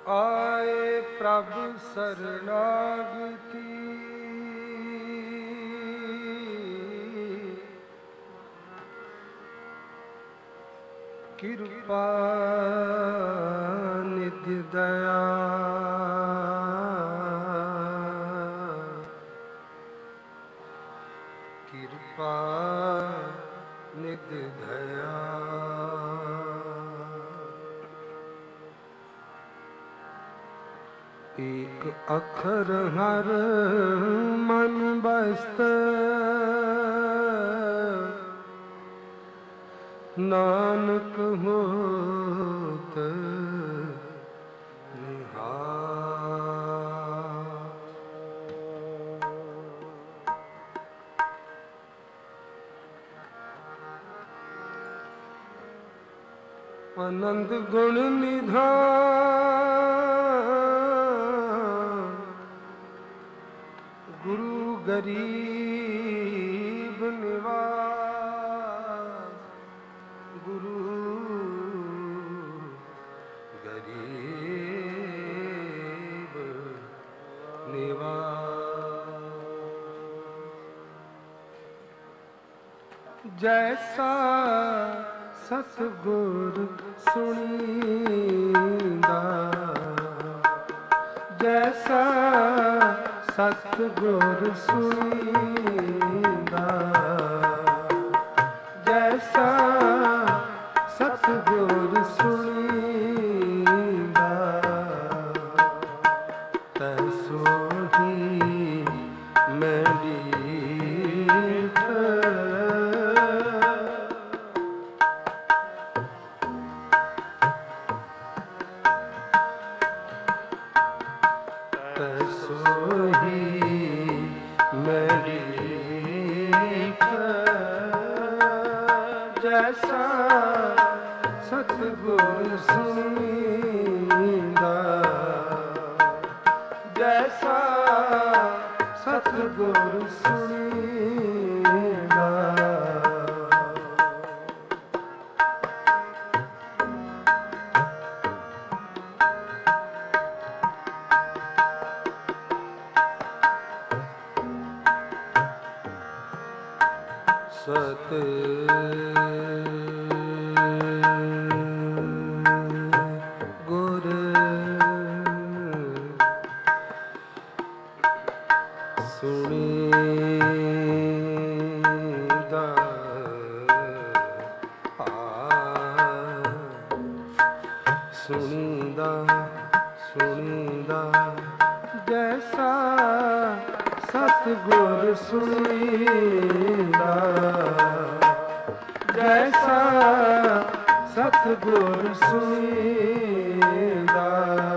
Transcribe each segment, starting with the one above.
ਆਏ ਪ੍ਰਭ ਸਰਨਾਗਤੀ ਕਿਰਪਾ ਨਿਧਿ ਦਇਆ ਕਿਰਪਾ ਨਿਧਿ ਦਇਆ ਏਕ ਅੱਖਰ ਹਰ ਮਨ ਬਸਤ ਨਾਨਕ ਹੋਤ ਨਿਹਾਲ। ਆਨੰਦ ਗੁਣ ਨਿਧਾਨ ਗੁਰੂ ਗਰੀਬ ਨਿਵਾਸ ਗੁਰੂ ਗਰੀਬ ਨਿਵਾਸ। ਜੈਸਾ ਸਤਿਗੁਰ ਸੁਣੀਂਦਾ ਜੈਸਾ ਸਤਿਗੁਰ ਸੁਣੀਂਦਾ ਜੈਸਾ ਸਤਿਗੁਰ ਸੁਣੀਂਦਾ ਤੈਸੋ ਹੀ ਮੈਂ ਡੀਠ ਜੈਸਾ ਸਤਿਗੁਰ ਸੁਣੀਂਦਾ ਜੈਸਾ ਸਤਿਗੁਰ ਸੁਣੀਂਦਾ ਸਤਿਗੁਰ ਸੁਣੀਂਦਾ ਸੁਣੀਂਦਾ ਸੁਣੀਂਦਾ ਜੈਸਾ ਸਤਿਗੁਰ ਸੁਣੀਂਦਾ ਜੈਸਾ ਸਤਿਗੁਰ ਸੁਣੀਂਦਾ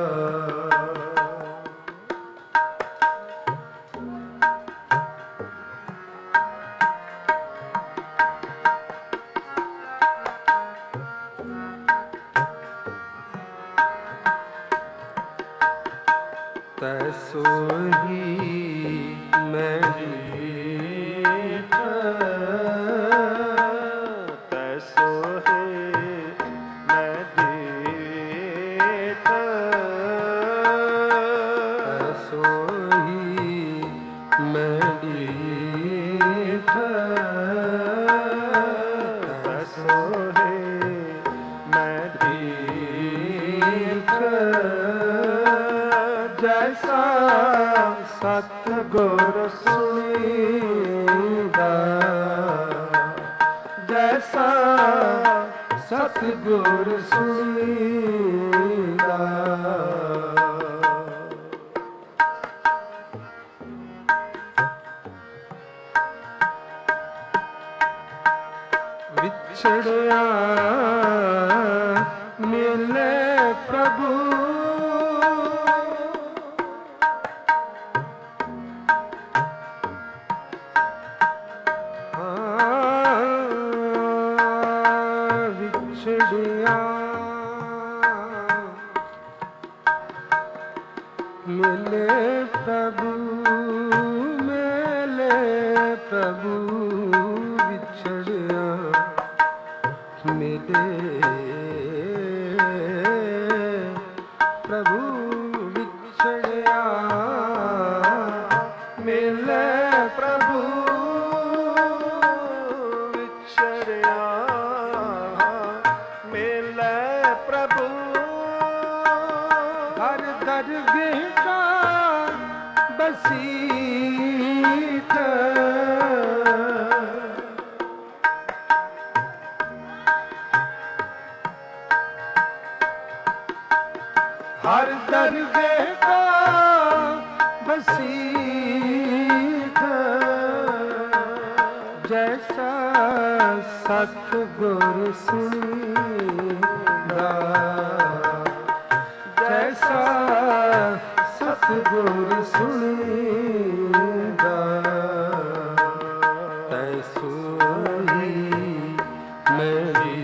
ਤੈਸੋ ਹੀ ਮੈਂ ਡੀਠ ਤੈਸੋ ਹੀ ਮੈਂ ਡੀਠ ਤੈਸੋ ਹੀ ਮੈਂ ਡੀਠ ਤੈਸੋ ਹੀ ਮੈਂ ਡੀਠ ਜੈਸਾ ਸਤਿਗੁਰ ਸੁਣੀਂਦਾ ਜੈਸਾ ਸਤਿਗੁਰ ਸੁਣੀਂਦਾ ਵਿਛੜਿਆ ਮਿਲੇ ਪ੍ਰਭੂ ਮਿਲੇ ਪ੍ਰਭੂ ਮਿਲੇ ਪ੍ਰਭੂ ਵਿਛੜਿਆ ਮਿਲੇ ਪ੍ਰਭੂ दरगह का बसीठ हर दरगह का बसीठ जैसा सतगुर सुनीदा जैसा सतगुर सुनीदा तैसो ही मेरी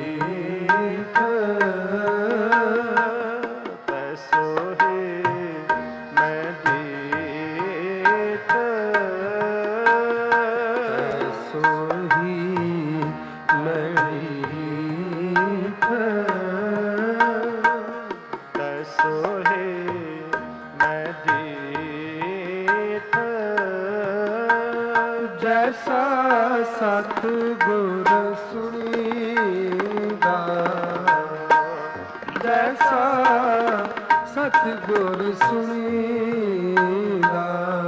तैसो ही मैं दीठ तैसो ही जैसा सतगुर सुनीदा जैसा सतगुर सुनीदा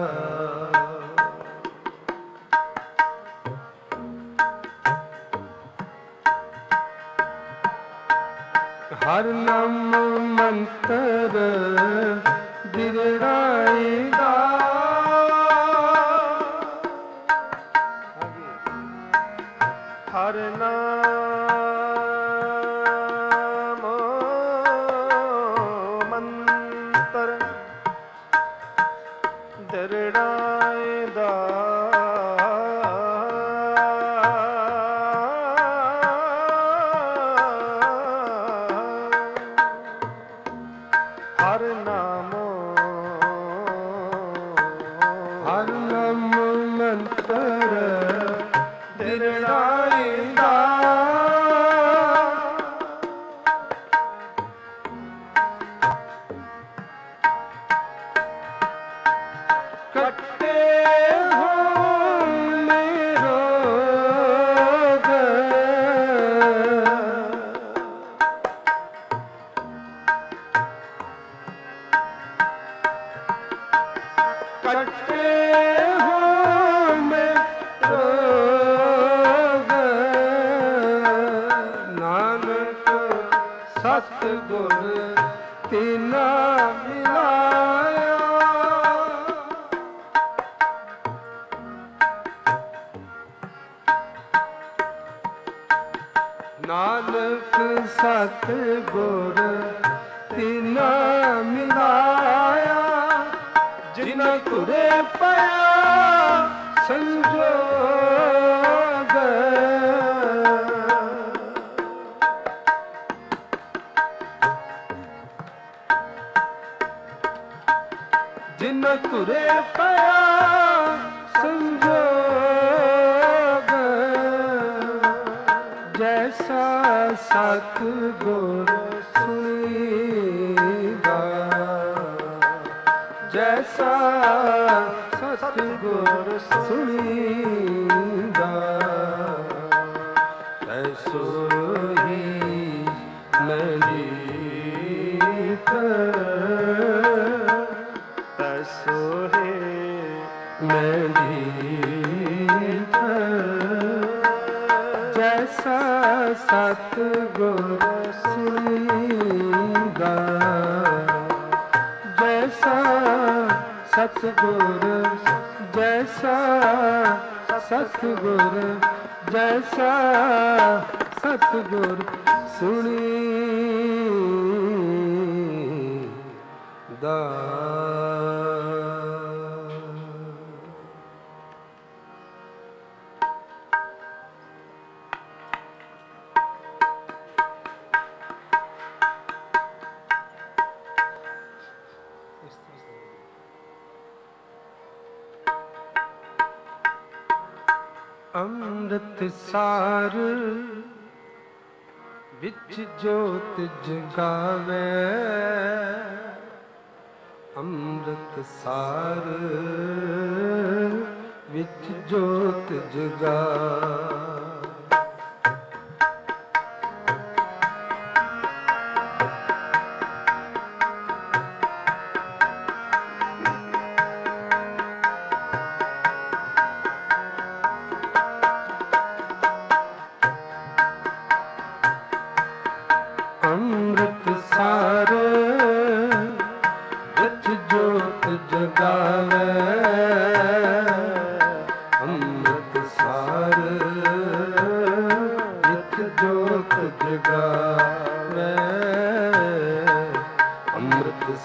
हर नाम मंत्र दिरड़ाएगा हर नाम मंत्र दिरड़ाएगा हर नाम मंत्र दिरड़ाएगा कट्टे हो मेरो कट्टे हो मेरो नानक सतगुर तिना मिलाया नानक सतगुर तिना मिलाया जिन तुरे पाया संजोग जिन तुरे पाया संजोग जैसा सतगुर सुनीदा जैसा सतगुर सुनीदा तैसो ही मेरी तैसो ही मेरी जैसा सतगुर सुनीदा जैसा सतगुर जैसा सतगुर जैसा सतगुर सुनीदा ਅੰਮ੍ਰਿਤ ਸਾਰ ਵਿੱਚ ਜੋਤ ਜਗਾਵੇ ਅੰਮ੍ਰਿਤ ਸਾਰ ਵਿੱਚ ਜੋਤ ਜਗਾਵੇ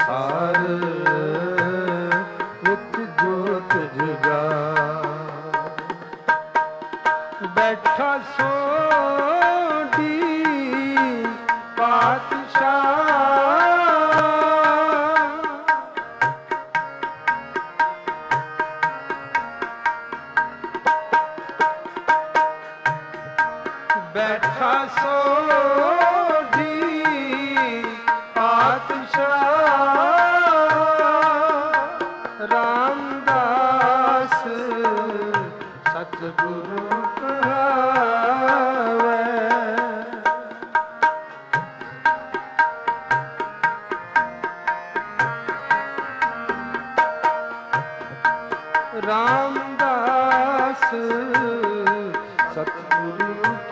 ਸਾਰ ਵਿੱਚ ਜੋਤ ਜਗਾ ਬੈਠਾ ਸੋਢੀ ਪਾਤਸ਼ਾਹ ਬੈਠਾ ਸੋਢੀ ਪਾਤਸ਼ਾਹ ਰਾਮਦਾਸ ਸਤਿਗੁਰੂ ਕਹਾਵੇ ਰਾਮਦਾਸ ਸਤਿਗੁਰੂ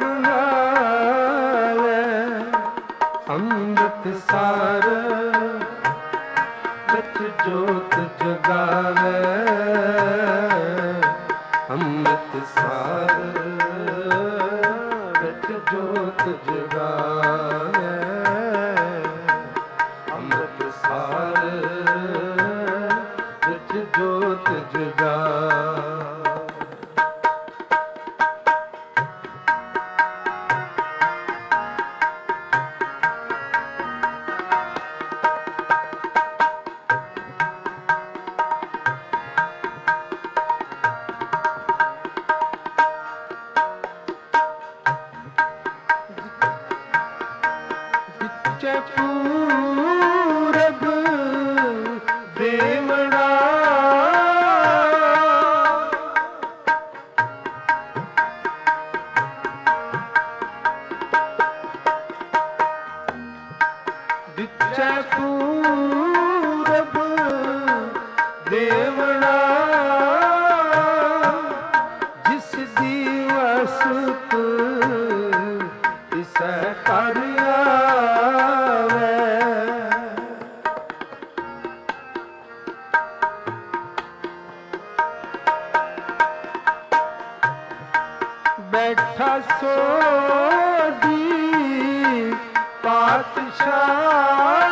ਅੰਮ੍ਰਿਤ ਸਾਰ ਵਿੱਚ ਜੋਤ ਜਗਾਵੇ ਅੰਮ੍ਰਿਤ ਸਾਰ ਵਿੱਚ ਜੋਤ ਜਗਾਵੇ ਅੰਮ੍ਰਿਤ ਸਾਰ ਵਿੱਚ ਜੋਤ ਜਗਾਵੇ ਪੂਰਬ ਦੇਵੜਾ ਵਿੱਚੇ ਪੂਰਬ ਦੇਵੜਾ ਜਿਸ ਦੀ ਵਸਤ ਤਿਸੈ ਕਰ ਬੈਠਾ ਸੋਢੀ ਪਾਤਸ਼ਾਹ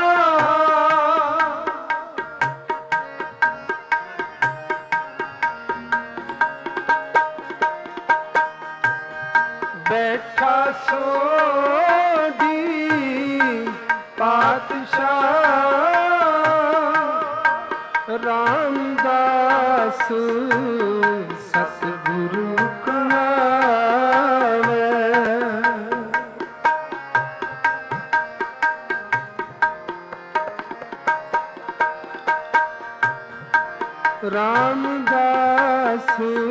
ਬੈਠਾ ਸੋਢੀ ਪਾਤਸ਼ਾਹ ਰਾਮਦਾਸ ਸਤਿਗੁਰੂ ਰਾਮਦਾਸ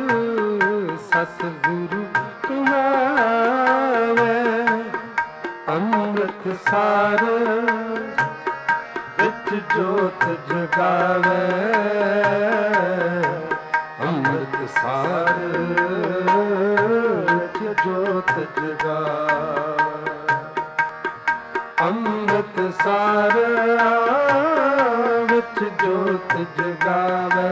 ਸਤਿਗੁਰੂ ਕਹਾਵੇ ਅੰਮ੍ਰਿਤ ਸਾਰ ਵਿੱਚ ਜੋਤ ਜਗਾਵੇ ਅੰਮ੍ਰਿਤ ਸਾਰ ਵਿੱਚ ਜੋਤ ਜਗਾਵੇ ਅੰਮ੍ਰਿਤ ਸਾਰ ਵਿੱਚ ਜੋਤ ਜਗਾਵੇ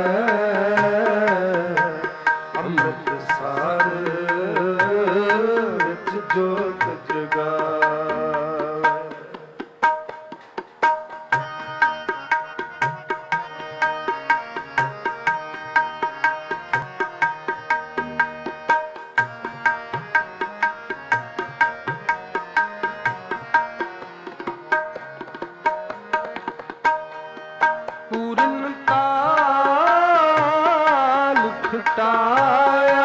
ਅੰਮ੍ਰਿਤ ਸਾਰ ਵਿੱਚ ਜੋਤ ਜਗਾਵੇ ਪੂਰਨ ਕਾਲ ਖਟਾਇਆ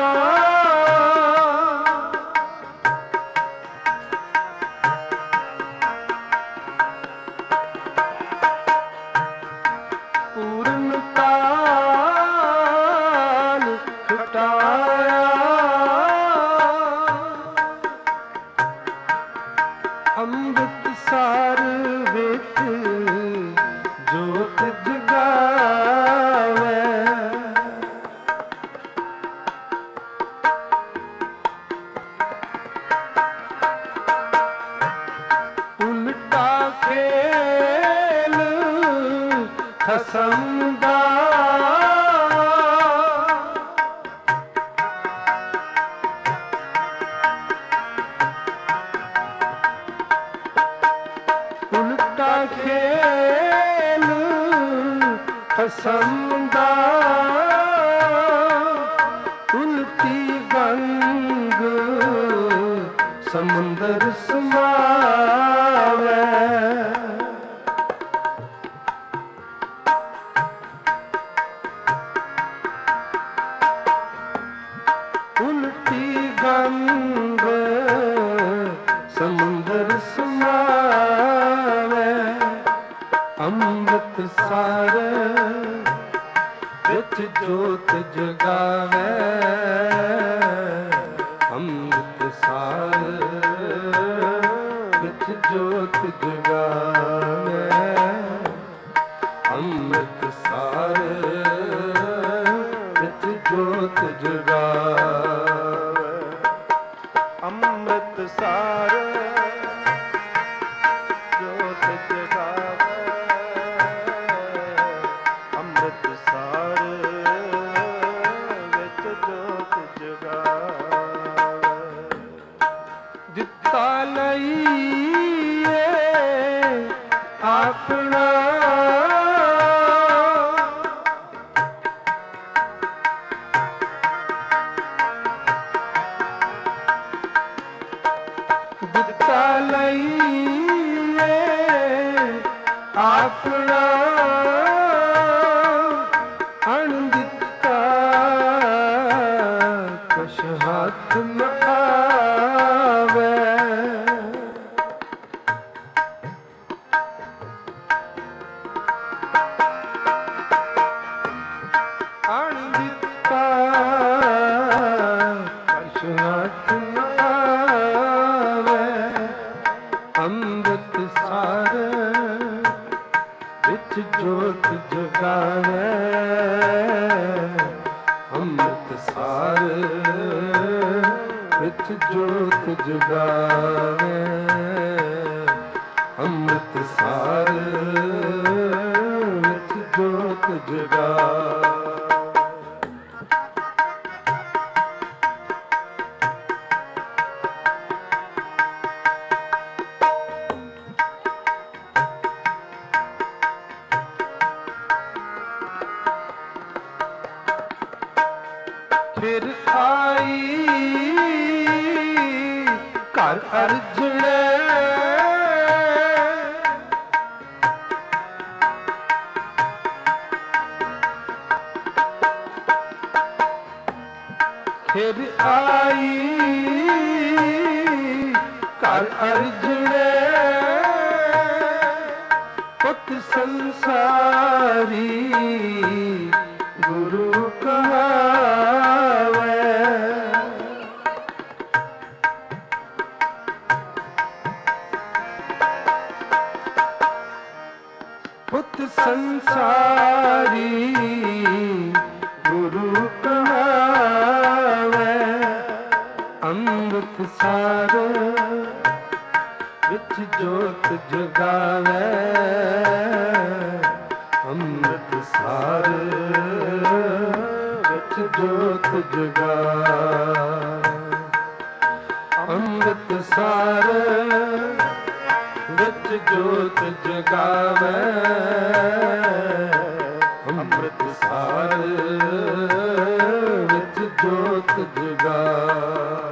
ਪੂਰਨ ਕਾਲ ਖਟਾਇਆ ਅੰਮ੍ਰਿਤ ਸਾਰ ਵਿੱਚ ਜੋਤ ਜਗਾਵੇ ਉਲਟਾ ਖੇਲ ਖਸਮ ਦਾ ਉਲਟਾ ਖੇਲ ਖਸਮ ਦਾ ਉਲਟੀ ਗੰਗ ਸਮੁੰਦਰ ਸਮਾਵੇ। ਉਲਟੀ ਗੰਗ ਸਮੁੰਦਰ ਸਮਾਵੇ। ਅੰਮ੍ਰਿਤਸਰ ਵਿੱਚ ਜੋਤ ਜਗਾਵੇ। ਅੰਮ੍ਰਿਤਸਰ ਵਿੱਚ ਜੋਤ ਜਗਾਵੇ। ਅੰਮ੍ਰਿਤਸਰ ਵਿੱਚ ਜੋਤ ਜਗਾਵੇ। ਅੰਮ੍ਰਿਤਸਰ ਜੋਤ ਜਗਾਵੇ। ਅੰਮ੍ਰਿਤਸਰ ਵਿੱਚ ਜੋਤ ਜਗਾਵੇ। ਦਿੱਤਾ ਲਈਏ ਆਪਣਾ ਦਿੱਤਾ ਲਈਏ ਆਪਣਾ ਅਣਦਿੱਤਾ ਕੁਛ ਹੱਥ ਨ ਆਵੇ। ਅਣਦਿੱਤਾ ਕੁਛ ਹੱਥ ਨ ਆਵੇ। ਅੰਮ੍ਰਿਤਸਰ ਵਿੱਚ ਜੋਤ ਜਗਾਵੇ। ਅੰਮ੍ਰਿਤਸਰ ਵਿੱਚ ਜੋਤ ਜਗਾਵੇ। ਅੰਮ੍ਰਿਤਸਰ ਵਿੱਚ ਜੋਤ ਜਗਾਵੇ। ਫਿਰ ਆਈ ਘਰ ਅਰਜਣੇ। ਫਿਰ ਆਈ ਘਰ ਅਰਜਣੇ। ਪੁੱਤ ਸੰਸਾਰੀ ਗੁਰੂ ਕਹਾਵੇ। ਪੁੱਤ ਸੰਸਾਰੀ ਗੁਰੂ ਕਹਾਵੇ। ਅੰਮ੍ਰਿਤਸਰ ਵਿੱਚ ਜੋਤ ਜਗਾਵੇ। ਅੰਮ੍ਰਿਤਸਰ ਵਿੱਚ ਜੋਤ ਜਗਾਵੇ। ਅੰਮ੍ਰਿਤਸਰ ਵਿੱਚ ਜੋਤ ਜਗਾਵੇ। ਅੰਮ੍ਰਿਤਸਰ ਵਿੱਚ ਜੋਤ ਜਗਾਵੇ।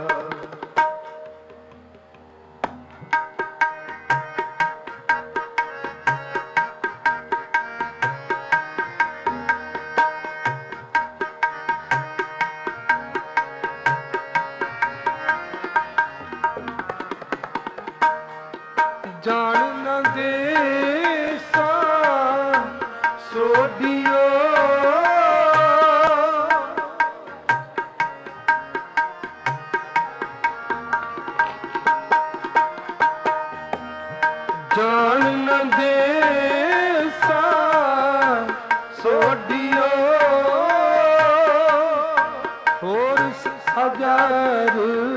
ਜਾਣ ਨ ਦੇਸਾ ਸੋਢੀਓ। ਜਾਣ ਨ ਦੇਸਾ ਸੋਢੀਓ। ਹੋਰ ਸਜਰ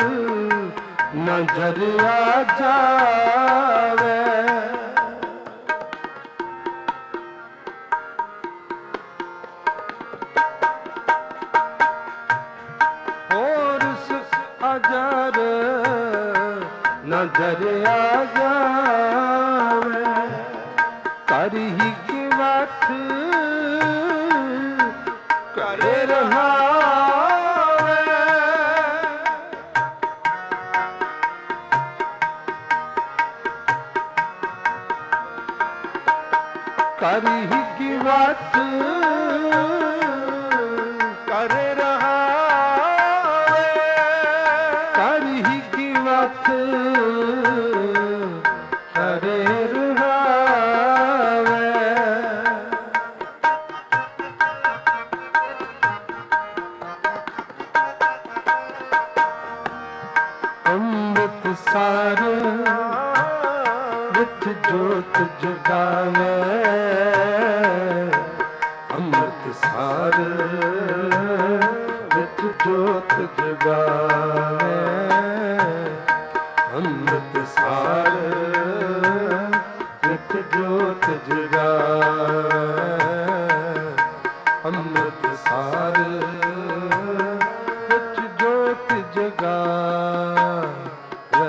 ਨਜ਼ਰਿਆ ਜਾਵੇ। ਹੋਰ ਅਜਰ ਨਜ਼ਰਿਆ ਜਾਵੇ। ਕਰ ਹੀ ਵਠ ਘਰੇ ਰਹਾਵੇ। ਕਰੀ ਕੀ ਵਠ ਘਰੇ ਰਹਾਵੇ। ਕਰੀ ਕੀ ਵਠ ਘਰੇ ਰਹਾਵੇ। ਅੰਮ੍ਰਿਤਸਰ ਵਿੱਚ ਜੋਤ ਜਗਾਵੇ। ਅੰਮ੍ਰਿਤਸਰ ਵਿੱਚ ਜੋਤ ਜਗਾਵੇ। ਅੰਮ੍ਰਿਤਸਰ ਵਿੱਚ ਜੋਤ ਜਗਾਵੇ। ਅੰਮ੍ਰਿਤਸਰ ਵਿੱਚ ਜੋਤ ਜਗਾਵੇ।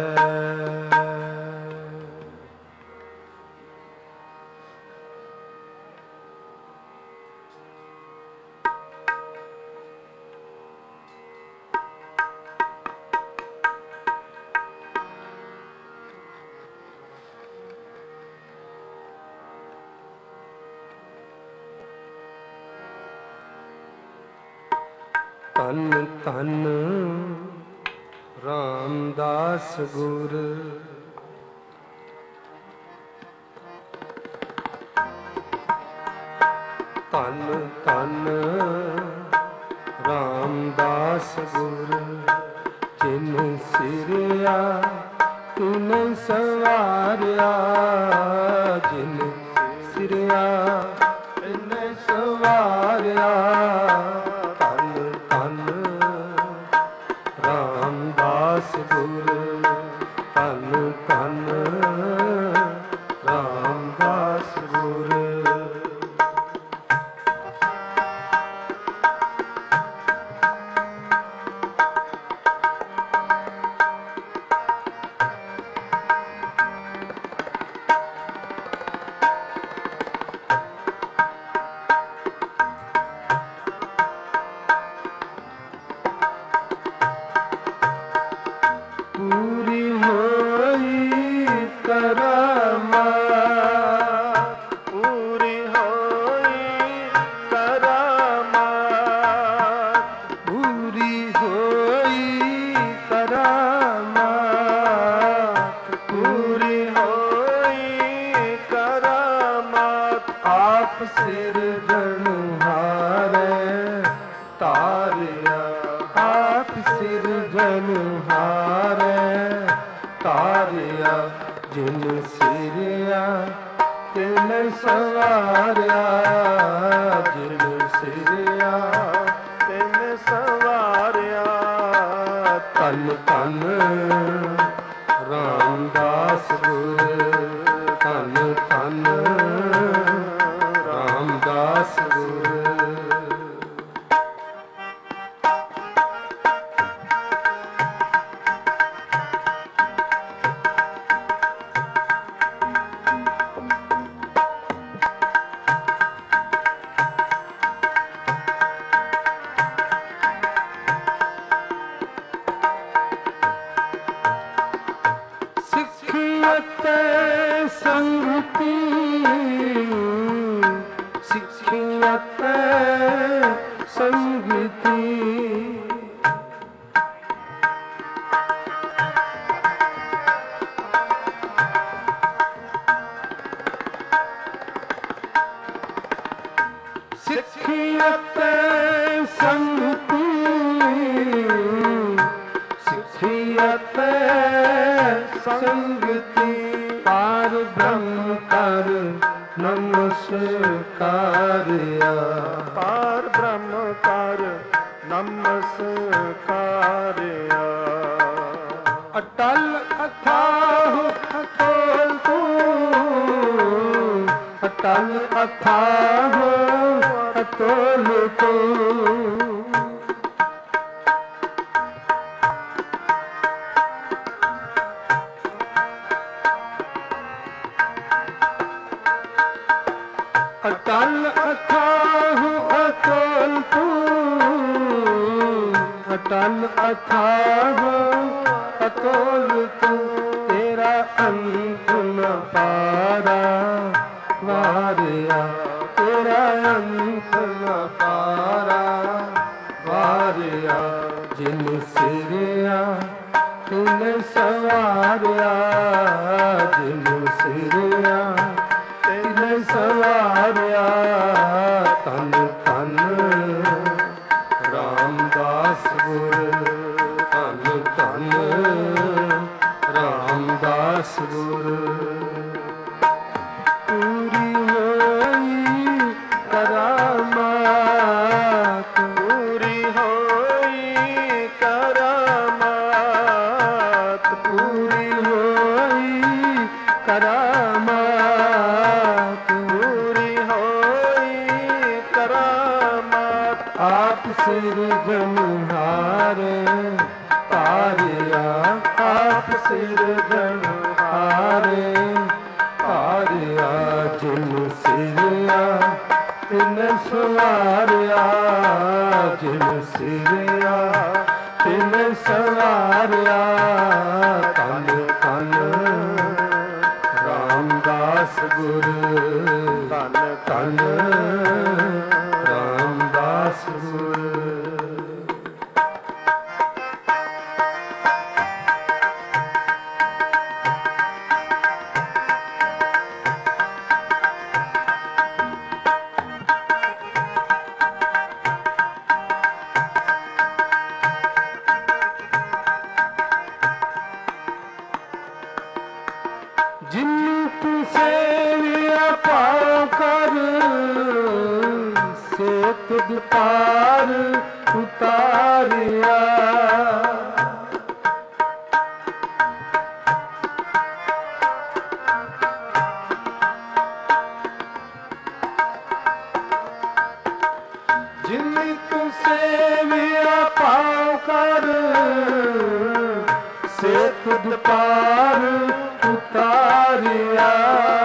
ਧੰਨ ਧੰਨ ਰਾਮਦਾਸ ਗੁਰ। ਧੰਨ ਧੰਨ ਰਾਮਦਾਸ ਗੁਰ। ਜਿਨ ਸਿਰਿਆ ਤਿਨ ਸਵਾਰਿਆ। ਜਿਨ ਸਿਰਿਆ ਤਿਨ ਸਵਾਰਿਆ। ਰਾਮਦਾਸ ਗੁਰ। ਧੰਨ ਧੰਨ ਰਾਮਦਾਸ ਗੁਰ। ਪੂਰੀ ਹੋਈ ਕਰਾਮਾਤ। ਪੂਰੀ ਹੋਈ ਕਰਾਮਾਤ। ਪੂਰੀ ਹੋਈ ਕਰਾਮਾਤ। ਪੂਰੀ ਹੋਈ ਕਰਾਮਾਤ। ਆਪ ਸਿਰਜਣਹਾਰੇ ਤਾਰਿਆ। ਆਪ ਸਿਰਜਣਹਾਰੇ ਤਾਰਿਆ। ਜਿਨ ਸਿਰਿਆ ਤਿਨ ਸਵਾਰਿਆ। ਜਿਨ ਸਿਰਿਆ ਤਿਨ ਸਵਾਰਿਆ। ਧੰਨ ਧੰਨ ਰਾਮਦਾਸ ਗੁਰ। ਧੰਨ ਧੰਨ ਰਾਮਦਾਸ ਗੁਰ। ਸੰਗਤੀ ਸਿੱਖਿਅਤ ਸੰਗਤੀ। ਸਿੱਖਿਅਤ ਸੰਗਤੀ। ਸਿੱਖਿਅਤ ਸੰਗਤੀ। ਪਾਰ ਬ੍ਰਹਮ ਕਰ ਨਮਸਕਾਰਿਆ। ਪਾਰ ਬ੍ਰਹਮ ਕਰ ਨਮਸਕਾਰਿਆ। ਅਟਲ ਅਥਾਹ ਅਤੋਲ ਤੂੰ। ਅਟਲ ਅਥਾਹ ਅਤੋਲ ਤੂੰ। ਅਟਲ ਅਥਾਹੁ ਅਤੁਲ ਤੂੰ, ਅਟਲ ਅਥਾਹੁ ਅਤੁਲ ਤੂੰ, ਤੇਰਾ ਅੰਤ ਨ ਪਾਰਾ ਵਾਰਿਆ, ਤੇਰਾ ਅੰਤ ਨ ਪਾਰਾ ਵਾਰਿਆ। ਜਿਨ ਸਿਰਿਆ ਤਿਨ ਸਵਾਰਿਆ, ਜਿਨ ਸਿਰਿਆ ਤਿਨ ਸਵਾਰਿਆ। ਧੰਨ ਧੰਨ ਰਾਮਦਾਸ ਗੁਰ, ਧੰਨ ਧੰਨ ਰਾਮਦਾਸ ਗੁਰ। ਪੂਰੀ ਹੋਈ ਕਰਾਮਾਤ, ਪੂਰੀ ਹੋਈ ਕਰਾਮਾਤ, ਪੂਰੀ ਹੋਈ ਕਰਾਮਾਤ, ਪੂਰੀ ਹੋਈ ਕਰਾਮਾਤ। ਆਪ ਸਿਰਜਣਹਾਰੇ ਤਾਰਿਆ, ਆਪ ਸਿਰਜਣਹਾਰੇ ਤਾਰਿਆ। ਜਿਨ ਸਿਰਿਆ ਤਿਨ ਸਵਾਰਿਆ, ਜਿਨ ਸਿਰਿਆ ਤਿਨ ਸਵਾਰਿਆ। ਧੰਨ ਧੰਨ ਰਾਮਦਾਸ ਗੁਰ, ਧੰਨ ਧੰਨ ਰਾਮਦਾਸ ਗੁਰ। ਜਿਨ ਤੂੰ ਸੇਵਿਆ ਪਾਉ ਕਰ, ਸੇ ਤੁਧ ਪਾਰ ਉਤਾਰਿਆ। ਜਿਨ ਤੂੰ ਸੇਵਿਆ ਪਾਉ ਕਰ, ਸੇ ਤੁਧ ਪਾਰ ਉਤਾਰਿਆ।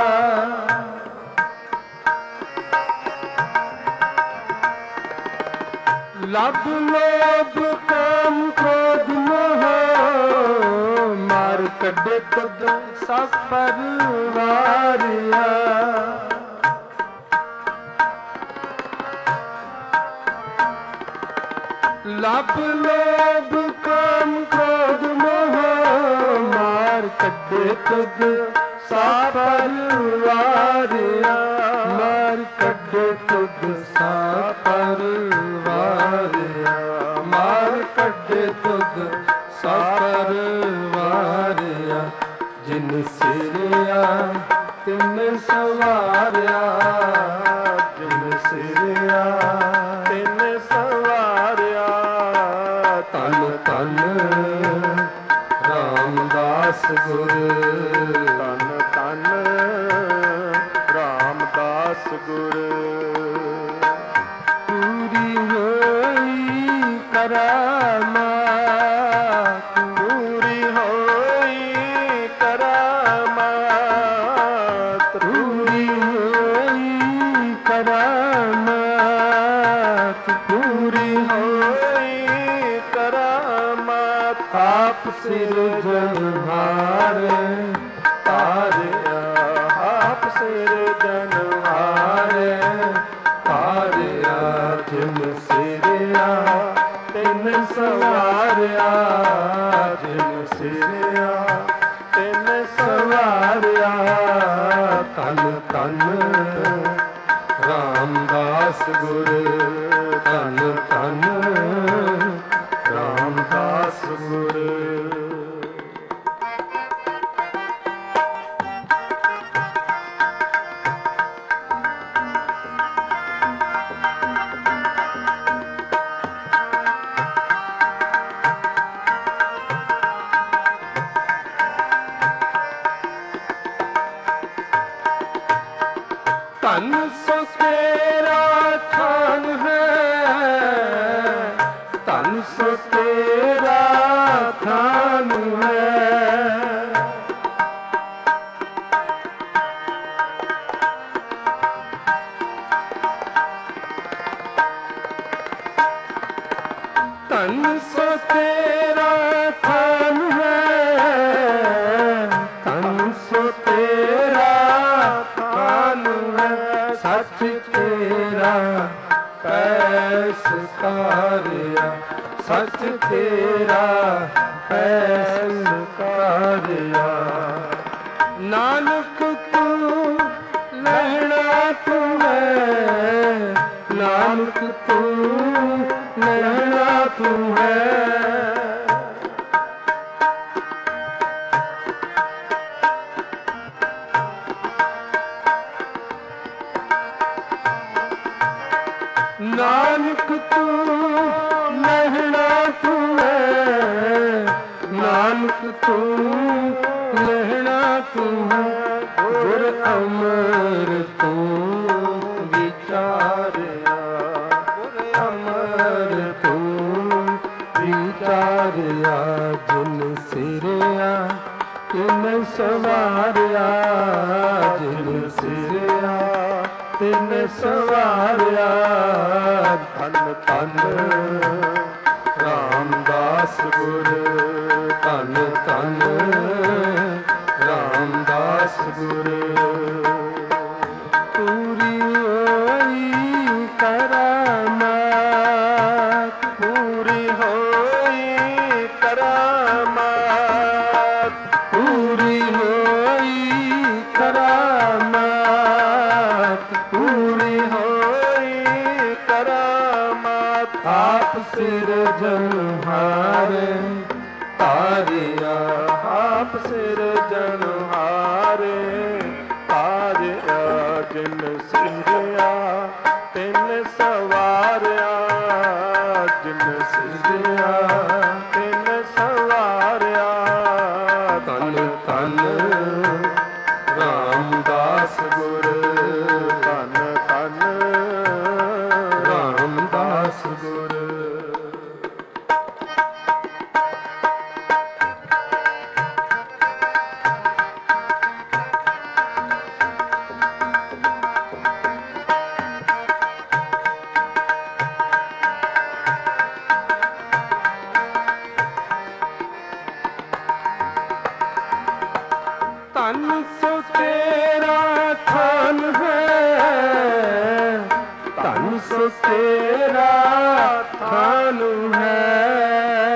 ਲਬ ਲੋਭ ਕਾਮ ਕ੍ਰੋਧ ਮੋਹ, ਮਾਰ ਕੱਢੇ ਤੁਧ ਸਭ ਪਰਵਾਰਿਆ। ਲਬ ਲੋਭ ਕਾਮ ਕ੍ਰੋਧ ਮੋਹ, ਮਾਰ ਕੱਢੇ ਤੁਧ ਸਭ ਪਰਵਾਰਿਆ। ਮਾਰ ਕੱਢੇ ਤੁਧ ਸਭ ਪਰਵਾਰਿਆ, ਮਾਰ ਕੱਢੇ ਤੁਧ ਸਭ ਪਰਵਾਰਿਆ। ਜਿਨ ਸਿਰਿਆ ਤਿਨ ਸਵਾਰਿਆ, ਜਿਨ ਸਿਰਿਆ ਤਿਨ ਸਵਾਰਿਆ। ਧੰਨ ਧੰਨ ਰਾਮਦਾਸ ਗੁਰ, ਧੰਨ ਧੰਨ ਰਾਮਦਾਸ ਗੁਰ। ਪੂਰੀ ਹੋਈ ਕਰਾਮਾਤ, ਪੂਰੀ ਹੋਈ ਕਰਾਮਾਤ, ਪੂਰੀ ਹੋਈ ਕਰਾਮਾਤ, ਪੂਰੀ ਹੋਈ ਕਰਾਮਾਤ। ਆਪ ਸਿਰਜਣਹਾਰੇ ਤਾਰਿਆ, ਆਪ ਸਿਰਜਣਹਾਰੇ ਤਾਰਿਆ। ਜਿਨ ਸਿਰਿਆ ਤਿਨ ਸਵਾਰਿਆ, ਜਿਨ ਸਿਰਿਆ ਤਿਨ ਸਵਾਰਿਆ। ਧੰਨ ਧੰਨ ਰਾਮਦਾਸ ਗੁਰ, ਧੰਨ ਧੰਨ ਰਾਮਦਾਸ ਗੁਰ। ਧਨ ਸੋ ਤੇਰਾ ਥਾਨ ਹੈ, ਧਨ ਸੋ ਤੇਰਾ ਥਾਨ ਹੈ। ਸੋ ਤੇਰਾ ਥਾਨ ਹੈ, ਤਨ ਸੋ ਤੇਰਾ ਥਾਨ ਹੈ, ਸੱਚ ਤੇਰਾ ਪੈਸਕਾਰਿਆ, ਸੱਚ ਤੇਰਾ ਪੈਸਕਾਰਿਆ। ਨਾਨਕ ਤੂੰ ਲਹਿਣਾ ਤੂੰ ਹੈ, ਨਾਨਕ ਤੂੰ ਲਹਿਣਾ ਤੂੰ ਹੈ। ਨਾਨਕ ਤੂੰ ਲਹਿਣਾ ਤੂੰ ਹੈ, ਨਾਨਕ ਤੂੰ ਲਹਿਣਾ ਤੂੰ ਹੈ। ਗੁਰ ਅਮਰ ਤੂੰ ਵਿਚਾਰਿਆ, ਗੁਰ ਅਮਰ ਤੂੰ ਵਿਚਾਰਿਆ। ਜਿਨ ਸਿਰਿਆ ਤਿਨ ਸਵਾਰਿਆ, ਜਿਨ ਸਿਰਿਆ ਤਿਨ ਸਵਾਰਿਆ। ਧੰਨ ਧੰਨ ਰਾਮਦਾਸ ਗੁਰ, ਧੰਨ ਧੰਨ ਰਾਮਦਾਸ ਗੁਰ। ਪੂਰੀ ਹੋਈ ਕਰਾਮਾਤ, ਪੂਰੀ ਹੋਈ ਕਰਾਮਾਤ, ਪੂਰੀ ਹੋਈ ਕਰਾਮਾਤ, ਪੂਰੀ ਹੋਈ ਕਰਾਮਾਤ। ਆਪ ਸਿਰਜਨਹਾਰੇ ਤਾਰਿਆ, ਆਪ ਸਿਰਜਨਹਾਰੇ ਤਾਰਿਆ। ਜਿਨ ਸਿਰਜਿਆ ਤਿਨ ਸਵਾਰਿਆ, ਜਿਨ ਸਿਰਜਿਆ ਤਿਨ ਸਵਾਰਿਆ। ਧੰਨ ਧੰਨ ਰਾਮਦਾਸ ਗੁਰ, ਧੰਨ ਧੰਨ ਰਾਮਦਾਸ ਗੁਰ। ਤਨ ਸੋ ਤੇਰਾ ਥਾਨ ਹੈ, ਤਨ ਸੋ ਤੇਰਾ ਥਾਨ ਹੈ।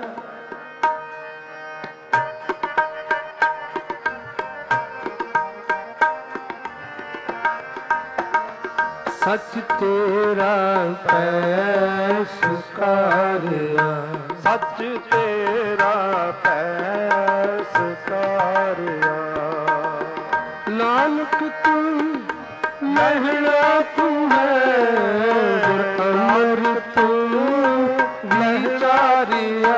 ਸੱਚ ਤੇਰਾ ਪੈਸਕਾਰਿਆ, ਸੱਚ ਤੇਰਾ ਪੈਸਕਾਰਿਆ। ਨਾਨਕ ਤੂੰ ਲਹਿਣਾ ਤੂੰ ਹੈ, ਗੁਰ ਅਮਰ ਤੂੰ ਵਿਚਾਰਿਆ।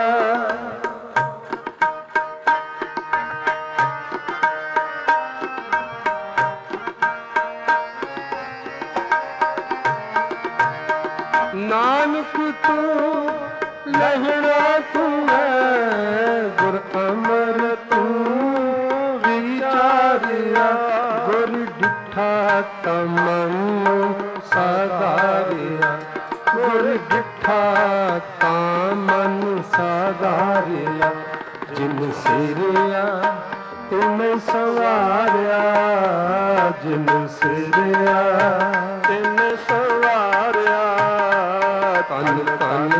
ਨਾਨਕ ਤੂੰ ਲਹਿਣਾ ਤੂੰ ਹੈ, ਗੁਰ ਅਮਰ ਤੂੰ ਵਿਚਾਰਿਆ। ਗੁਰ ਡਿਠਾ ਤਾ ਮਨ ਸਾਧਾਰਿਆ, ਗੁਰ ਡਿਠਾ ਤਾ ਮਨ ਸਾਧਾਰਿਆ। ਜਿਨ ਸਿਰਿਆ ਤਿਨ ਸਵਾਰਿਆ, ਜਿਨ ਸਿਰਿਆ ਤਿਨ ਸਵਾਰਿਆ। ਧੰਨ ਧੰਨ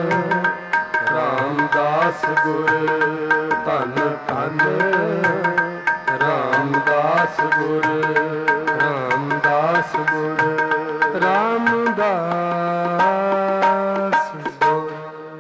ਰਾਮਦਾਸ ਗੁਰ, ਧੰਨ ਧੰਨ ਰਾਮਦਾਸ ਗੁਰ, ਰਾਮਦਾਸ ਗੁਰ, ਰਾਮਦਾਸ ਗੁਰ।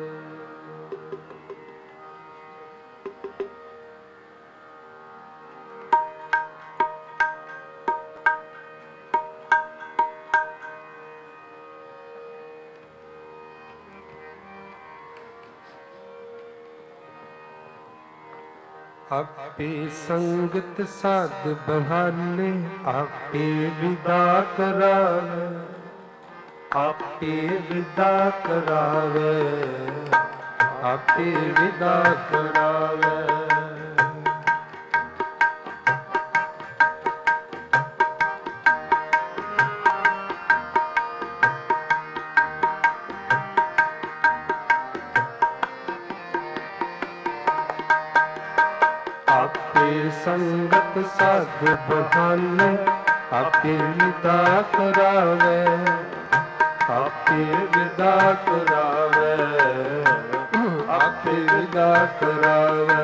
ਆਪੇ ਸੰਗਤ ਸਾਧ ਬਹਾਲੇ, ਆਪੇ ਵਿਦਾ ਕਰਾਵੇ, ਆਪੇ ਵਿਦਾ ਕਰਾਵੇ, ਆਪੇ ਵਿਦਾ ਕਰਾਵੇ। संगत साध बहाने आपे विदा करावे, आपे विदा करावे, आपे विदा करावे।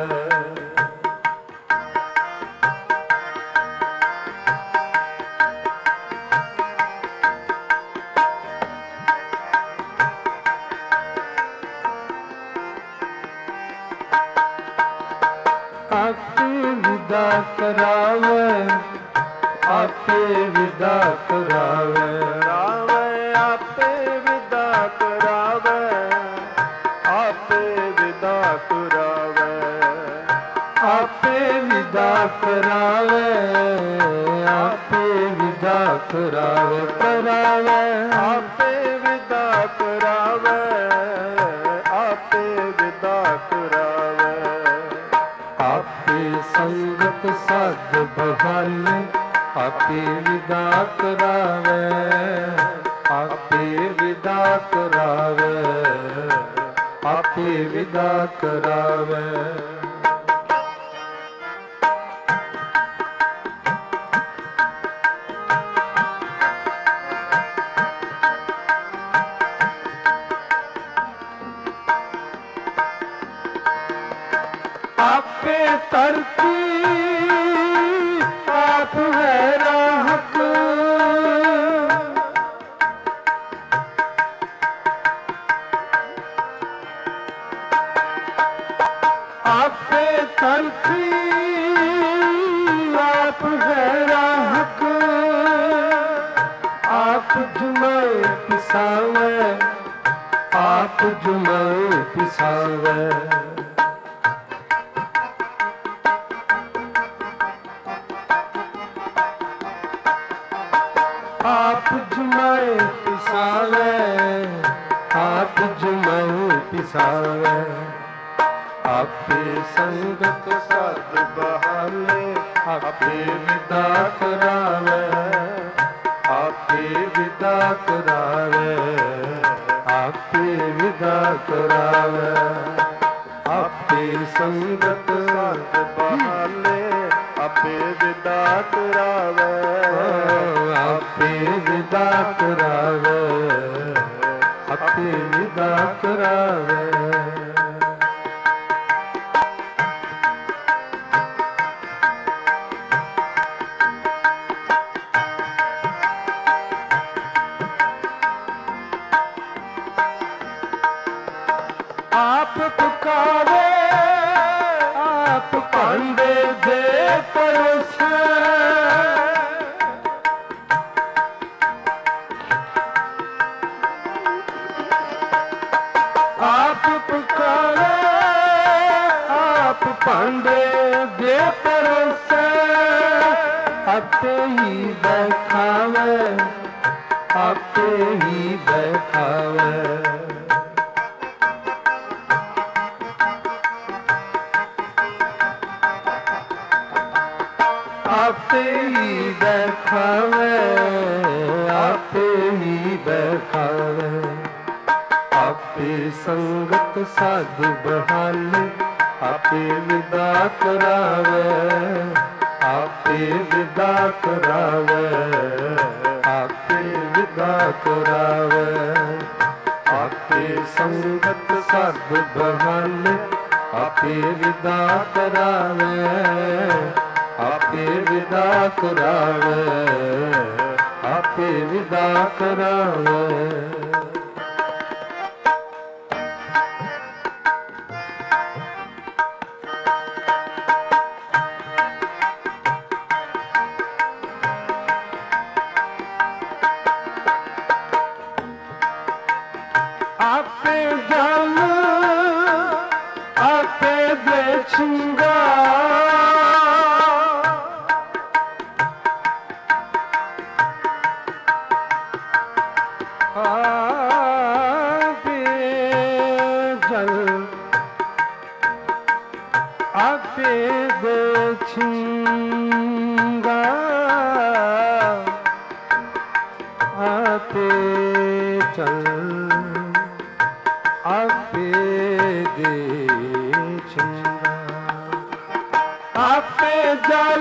आपे विदा करावे, आपे विदा करावे, आपे विदा करावे, आपे विदा करावे, आपे विदा करावे, आपे विदा करावे, करावे, आपे विदा करावे, आपे विदा करावे। आपे संगत साध बहाने आपे विदा करावे, आपे विदा करावे, आपे विदा करावे। आपे तरती आप है राहत, आपे तरती आप है राहत, आप जुमाए पिसावे, आप जुमाए पिसावे। आप जुमाए पिसावे, आप जुमाए पिसावे। आपे संगत साध बहाने आपे विदा करावे, आपे विदा करावे, आपे विदा करावे। आपे संगत साध बहाने आपे विदा करावे, आपे विदा करावे, आपे विदा करावे। आप पुकारे, आप भांडे दे परोसे, आप पुकारे, आप भांडे दे परोसे। आपे ही बैठावे, आपे ही बैठावे। आपे ही बैठावे, आपे ही बैठावे। आपे संगत साध बहाने आपे विदा करावे, आपे विदा करावे, आपे विदा करावे। आपे संगत साध बहाने आपे विदा करावे, आपे विदा करावे, आपे विदा करावे। आपे जल आपे बेचूंगा, आपे जल आपे बेचूंगा, आपे चल आपे दे चंगा। आपे जा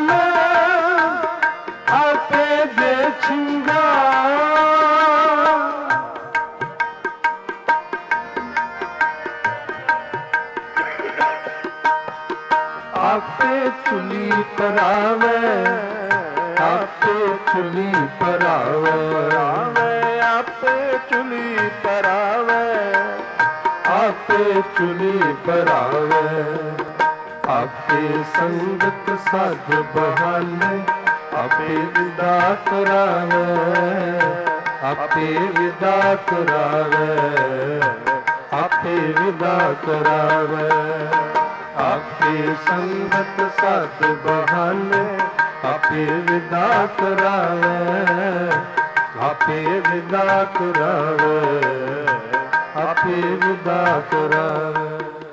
ਆਪੇ ਚੁਲੀ ਪਰਾਵੇ, ਆਪੇ ਚੁਲੀ ਪਰਾਵੇ, ਆਪੇ ਚੁਲੀ ਪਰਾਵੇ, ਆਪੇ ਚੁਲੀ ਪਰਾਵੇ, ਆਪੇ ਸੰਗਤ ਸਾਧ ਬਹਾਨੇ, ਆਪੇ ਵਿਦਾ ਕਰਾਵੇ, ਆਪੇ ਵਿਦਾ ਕਰਾਵੇ, ਆਪੇ ਵਿਦਾ ਕਰਾਵੇ, ਆਪੇ ਸੰਗਤ ਸਾਧ ਬਹਾਨੇ, ਆਪੇ ਵਿਦਾ ਕਰਾਵੇ, ਆਪੇ ਵਿਦਾ ਕਰਾਵੇ, ਆਪੇ ਵਿਦਾ ਕਰਾਵੇ।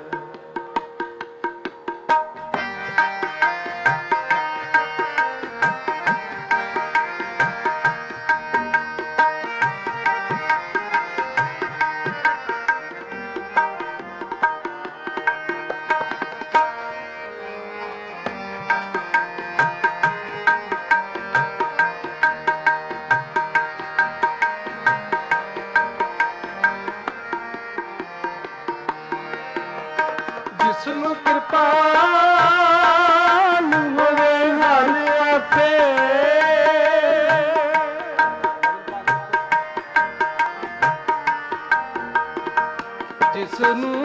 ਜਿਸਨੂੰ ਕਿਰਪਾਲ ਹੋਵੇ ਹਰ ਆਪੇ, ਜਿਸਨੂੰ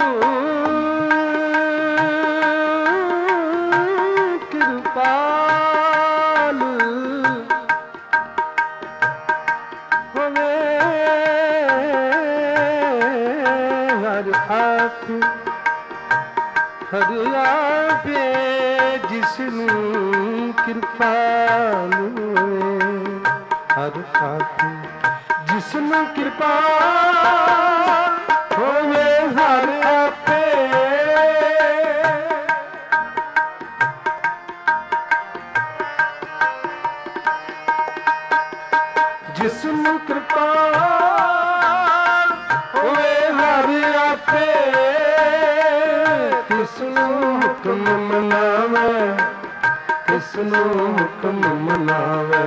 ਕਿਰਪਾਲ ਹੋਵੇ ਹਰ ਆਪੇ, ਹਰ ਆਪੇ ਜਿਸਨੂੰ ਕਿਰਪਾਲ ਹੋਵੇ, ਹਰ ਆਪੇ ਜਿਸਨੂੰ ਕਿਰਪਾਲ ਹੋਵੇ ਹਰ ਆਪੇ, ਜਿਸਨੂੰ ਕਿਰਪਾਲ ਹੋਵੇ ਹਰ ਆਪੇ, ਕਿਸਨੂੰ ਹੁਕਮ ਮਨਾਵੇ, ਕਿਸਨੂੰ ਹੁਕਮ ਮਨਾਵੇ,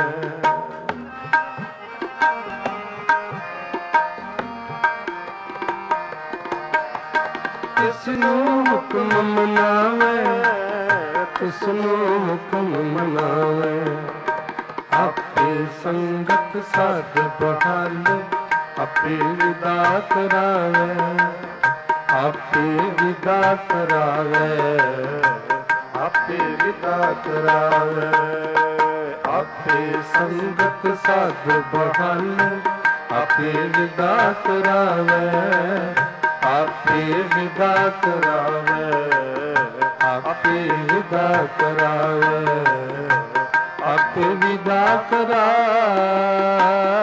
ਕਿਸਨੂੰ ਹੁਕਮ ਮਨਾਵੇ, ਕਿਸਨੂੰ ਹੁਕਮ ਮਨਾਵੇ, ਆਪੇ ਸੰਗਤ ਸਾਧ ਬਹਾਲੇ, ਆਪੇ ਵਿਦਾ ਕਰਾਵੇ, ਆਪੇ ਵਿਦਾ ਕਰਾਵੇ, ਆਪੇ ਵਿਦਾ ਕਰਾਵੇ, ਆਪੇ ਸੰਗਤ ਸਾਧ ਬਹਾਲੇ, ਆਪੇ ਵਿਦਾ ਕਰਾਵੇ, ਆਪੇ ਵਿਦਾ ਕਰਾਵੇ, ਆਪੇ ਵਿਦਾ ਕਰਾਵੇ, ਆਪੇ ਵਿਦਾ ਕਰਾਵੇ।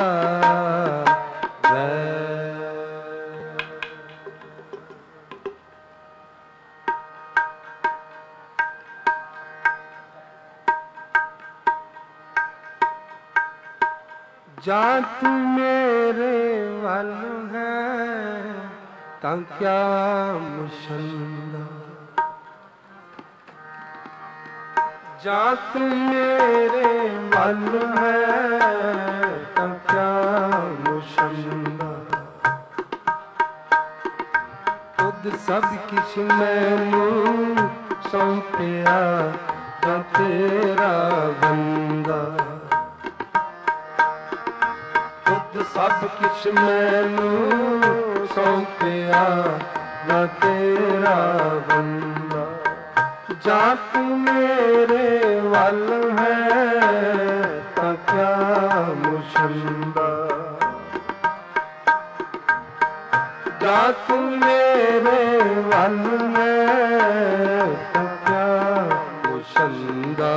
ਜਾਂ ਤੂੰ ਮੇਰੇ ਵੱਲ ਹੈ ਤਾਂ ਕਿਆ ਮੁਸ਼ੱਲਾ, ਜਾਂ ਤੂੰ ਮੇਰੇ ਵੱਲ ਹੈ ਤਾਂ ਕਿਆ ਮੁਸ਼ੱਲਾ, ਤੁਧ ਸਭ ਕਿਛ ਮੈਨੂੰ ਸੌਂਪਿਆ ਤਾਂ ਤੇਰਾ ਬੰਦਾ, ਸਭ ਕਿਛ ਮੈਨੂੰ ਸੌਂਪਿਆ ਨਾ ਤੇਰਾ ਬੰਦਾ, ਜਾਂ ਤੂੰ ਮੇਰੇ ਵੱਲ ਹੈ ਤਾਂ ਕਿਆ ਮੁਸ਼ੱਲਾ, ਜਾਂ ਤੂੰ ਮੇਰੇ ਵੱਲ ਹੈ ਤਾਂ ਕਿਆ ਮੁਸ਼ੱਲਾ।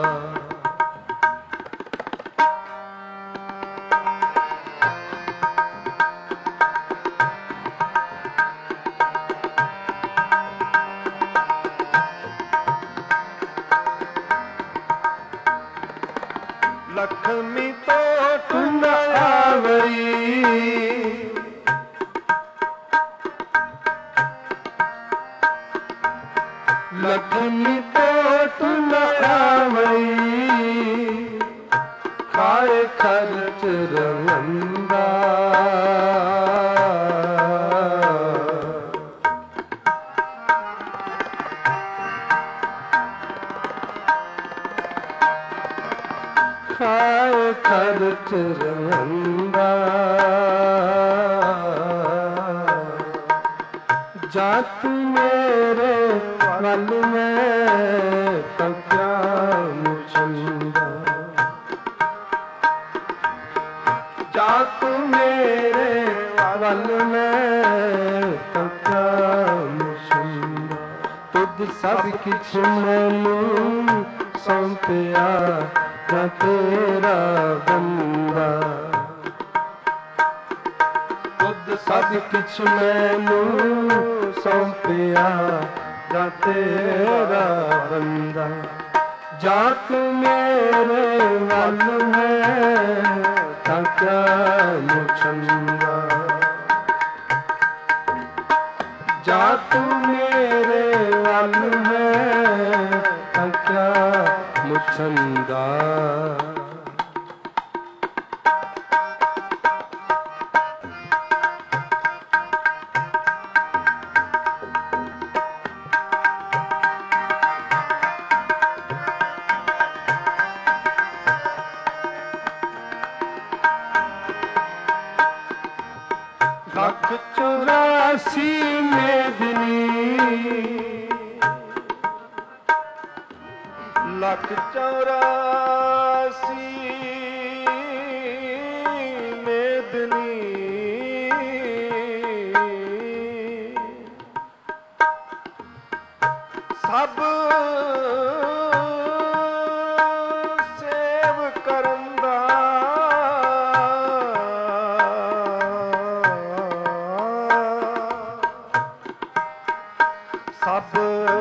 ਲਖਮੀ ਤੋਂ ਟੁੰਡ ਆਵਈ, ਲਖਮੀ ਤੋਂ ਟੁੰਡ ਆਵਈ, ਖਾਏ ਖਰਚ ਰੰਗੰਦਾ ਖਾਏ ਖਰਚ ਰੰਗੰਦਾ ਜਾਤ ਮੇਰੇ ਵੱਲ ਮੈਂ ਤੱਕਿਆ ਮੁਛੰਦਾ ਜਾਤ ਮੇਰੇ ਵੱਲ ਮੈਂ ਤੱਕਿਆ ਮੁਛੰਦਾ ਤੁਧ ਸਭ ਕਿਛ ਮੈਨੂੰ ਸੌਂਪਿਆ ਨਾ ਤੇਰਾ ਬੰਦਾ ਤੁਧ ਸਭ ਕਿਛ ਮੈਨੂੰ ਸੌਂਪਿਆ ਨਾ ਤੇਰਾ ਬੰਦਾ ਜਾਤ ਮੇਰੇ ਵੱਲ ਹੈ ਤਾਂ ਕਿਆ ਮੁਛੰਦਾ ਜਾਤ ਮੇਰੇ ਵੱਲ ਹੈ ਤਾਂ ਕਿਆ ਮੁਛੰਦਾ ਲੱਖ 84 ਮੇਦਨੀ ਲੱਖ 84 ਮੇਦਨੀ ਸਭ ਸੇਵ ਕਰਨ ਦਾ ਸਭ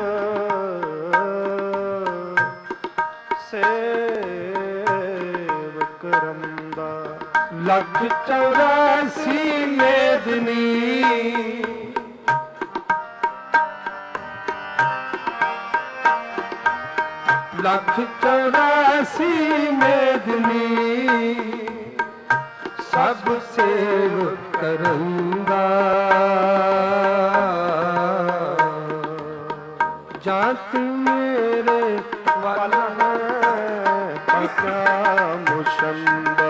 ਸੇਵ ਕਰਨ ਦਾ ਲੱਖ 84 ਮੇਦਨੀ ਲੱਖ 84 ਮੇਦਨੀ ਸਭ ਸੇਵ ਕਰਨ ਦਾ ਜਾਤ ਮੇਰੇ ਵੱਲ ਤੱਕਿਆ ਮੁਛੰਦਾ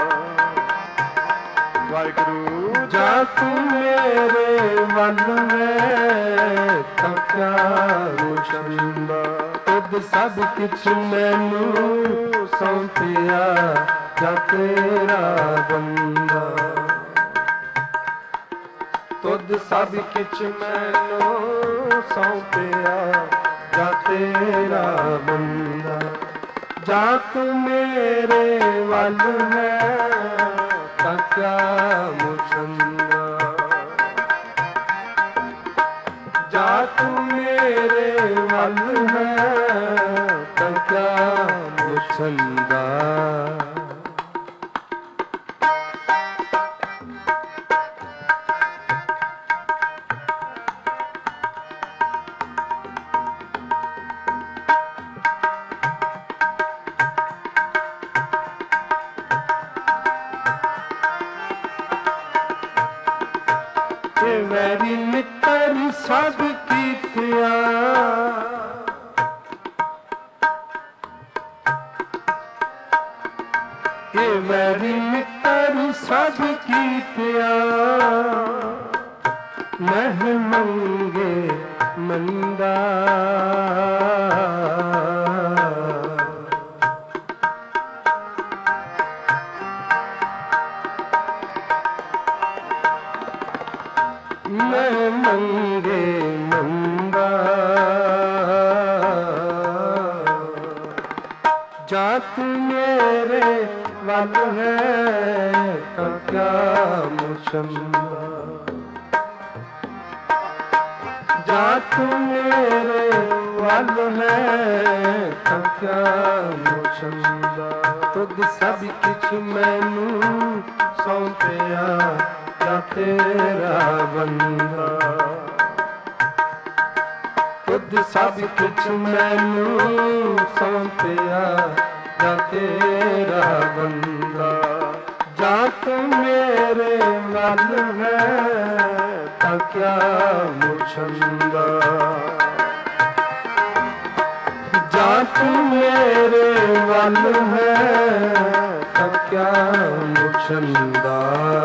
ਵਾਹਿਗੁਰੂ ਜਾਤ ਮੇਰੇ ਵੱਲ ਤੱਕਿਆ ਮੁਛੰਦਾ ਤੁਧ ਸਭ ਕਿਛ ਮੈਨੂੰ ਸੌਂਪਿਆ ਜਾ ਤੇਰਾ ਬੰਦਾ ਤੁਧ ਸਭ ਕਿਛ ਮੈਨੂੰ ਸੌਂਪਿਆ ਜਾ ਤੇਰਾ ਬੰਦਾ ਜਾਤ ਮੇਰੇ ਵੱਲ ਹੈ ਤਾਂ ਕਿਆ ਮੁਛੰਦਾ ਜਾਤ ਮੇਰੇ ਵੱਲ ਹੈ ਤਾਂ ਕਿਆ ਮੁਛੰਦਾ ਮੇਰੀ ਮਿੱਤਰ ਸਭ ਕੀਤਿਆ ਇਹ ਮੇਰੀ ਮਿੱਤਰ ਸਭ ਕੀਤਿਆ ਮਹਿ ਮੰਗੇ ਮੰਦਾ ਮੈਂ ਮੰਗੇ ਮੰਦਾ ਜਾਤ ਮੇਰੇ ਵੱਲ ਹੈ ਤਾਂ ਕਿਆ ਮੁਛੰਦਾ ਜਾਤ ਮੇਰੇ ਵੱਲ ਹੈ ਤਾਂ ਕਿਆ ਮੁਛੰਦਾ ਤੁਧ ਸਭ ਕਿਛ ਮੈਨੂੰ ਸੌਂਪਿਆ ਜਾ ਤੇਰਾ ਬੰਦਾ ਤੁਧ ਸਭ ਕਿਛ ਮੈਨੂੰ ਸੌਂਪਿਆ ਜਾ ਤੇਰਾ ਬੰਦਾ ਜਾਂ ਤੂੰ ਮੇਰੇ ਵੱਲ ਹੈ ਤਾਂ ਕਿਆ ਮੁਛੰਦਾ। ਜਾਂ ਤੂੰ ਮੇਰੇ ਵੱਲ ਹੈ ਤਾਂ ਕਿਆ ਮੁਛੰਦਾ।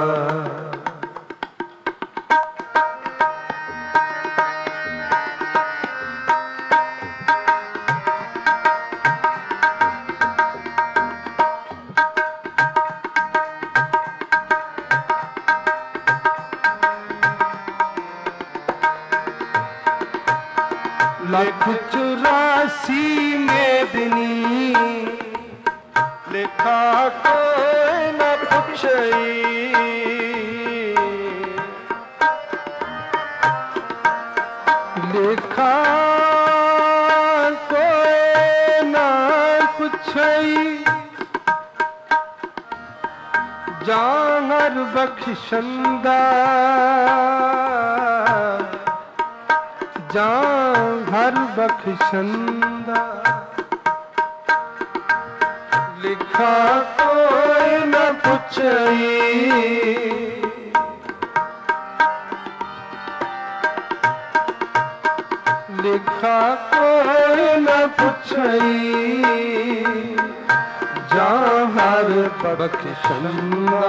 लख 84 मेदिनी लेखा कोई न पुछई। लेखा कोई न पुछई जान बख्शंदा। ਜਾਂ ਹਰ ਬਖਸ਼ੰਦਾ। ਲਿਖਾ ਕੋਈ ਨਾ ਪੁੱਛਈ ਲਿਖਾ ਕੋਈ ਨਾ ਪੁੱਛਈ ਜਾਂ ਹਰ ਬਖਸ਼ੰਦਾ।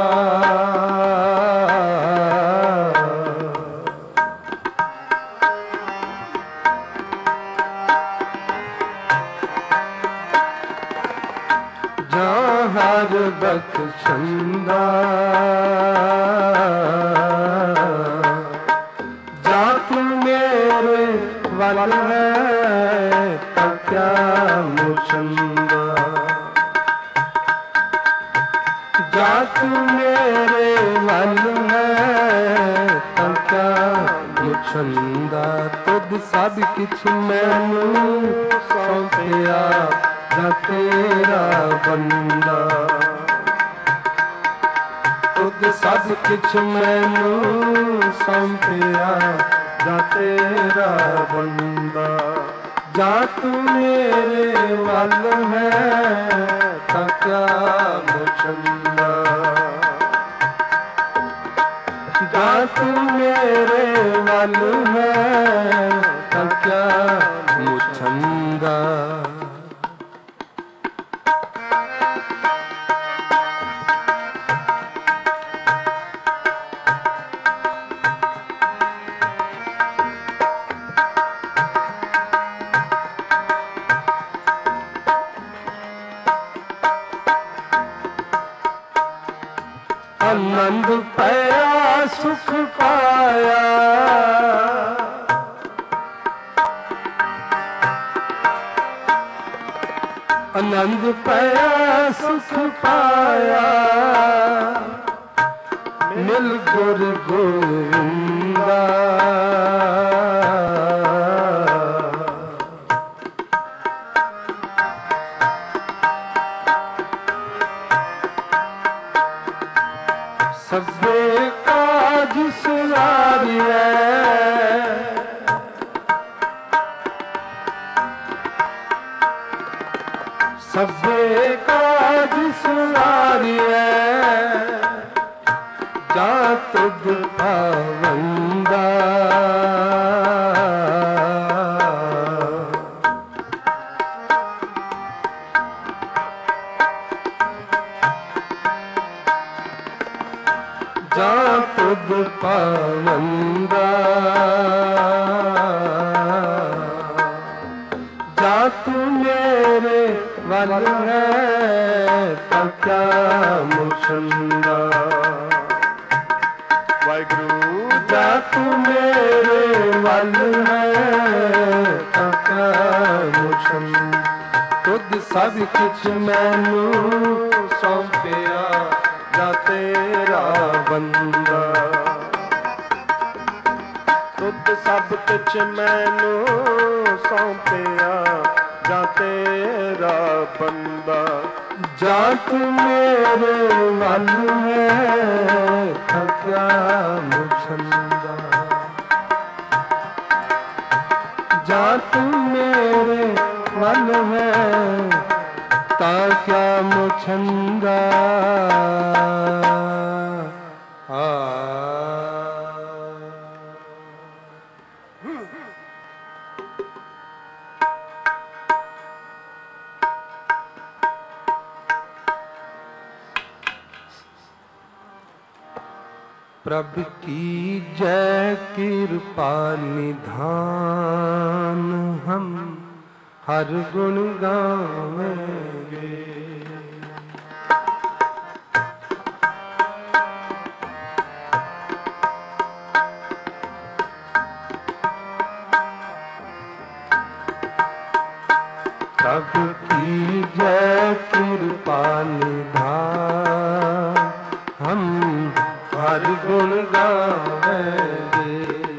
ਹਰ ਬਖਸ਼ੰਦਾ। ਜਾਂ ਤੂੰ ਮੇਰੇ ਵੱਲ ਹੈ ਤਾਂ ਕਿਆ ਮੁਛੰਦਾ। ਜਾਂ ਤੂੰ ਮੇਰੇ ਵੱਲ ਹੈ ਤਾਂ ਕਿਆ ਮੁਛੰਦਾ। ਤੁਧ ਸਭ ਕਿਛ ਮੈਨੂੰ ਸੌਂਪਿਆ ਜਾਂ ਤੇਰਾ ਬੰਦਾ। ਤੁਧ ਸਭ ਕਿਛ ਮੈਨੂੰ ਸੌਂਪਿਆ ਜਾਂ ਤੇਰਾ ਬੰਦਾ। ਜਾਂ ਤੂੰ ਮੇਰੇ ਵੱਲ ਹੈ ਤਾਂ ਕਿਆ ਮੁਛੰਦਾ। ਜਾਂ ਤੂੰ ਮੇਰੇ ਵੱਲ ਹੈ ਤਾਂ ਕਿਆ ਮੁਛੰਦਾ। आनंद पाया सुख पाया। आनंद पाया सुख पाया मिल गुर गोविंदा। ਸਭੇ ਕਾਜ ਸੁਨਾਰਿਐ ਸਭੇ ਕਾਜ ਸੁਨਾਰਿਐ ਜਾਂ ਤੁਧ ਪਾਵੰਦਾ। ਜਾਂ ਤੁਧ ਪਾਵੰਦਾ। ਜਾਂ ਤੂੰ ਮੇਰੇ ਵੱਲ ਹੈ ਤਾਂ ਕਿਆ ਮੁਛੰਦਾ। ਵਾਹਿਗੁਰੂ ਜਾਂ ਤੂੰ ਮੇਰੇ ਵੱਲ ਹੈ ਤਾਂ ਕਿਆ ਮੁਛੰਦਾ। ਤੁਧ ਸਭ ਕੁਛ ਮੈਨੂੰ ਸੌਂਪਿਆ ਜਾਂ ਤੇਰਾ ਬੰਦਾ। ਤੁਧ ਸਭ ਕੁਛ ਮੈਨੂੰ ਸੌਂਪਿਆ ਜਾਂ ਤੇਰਾ ਬੰਦਾ। ਜਾਂ ਤੂੰ ਮੇਰੇ ਵੱਲ ਹੈ ਤਾਂ ਕਿਆ ਮੁਛੰਦਾ। ਜਾਂ ਤੂੰ ਮੇਰੇ ਵੱਲ ਹੈ पिता क्या मुछंदा प्रभु की जय कृपा निधान हम हर गुण गावेंगे। प्रभु की जय कृपा निधान हम हर गुण गावेंगे।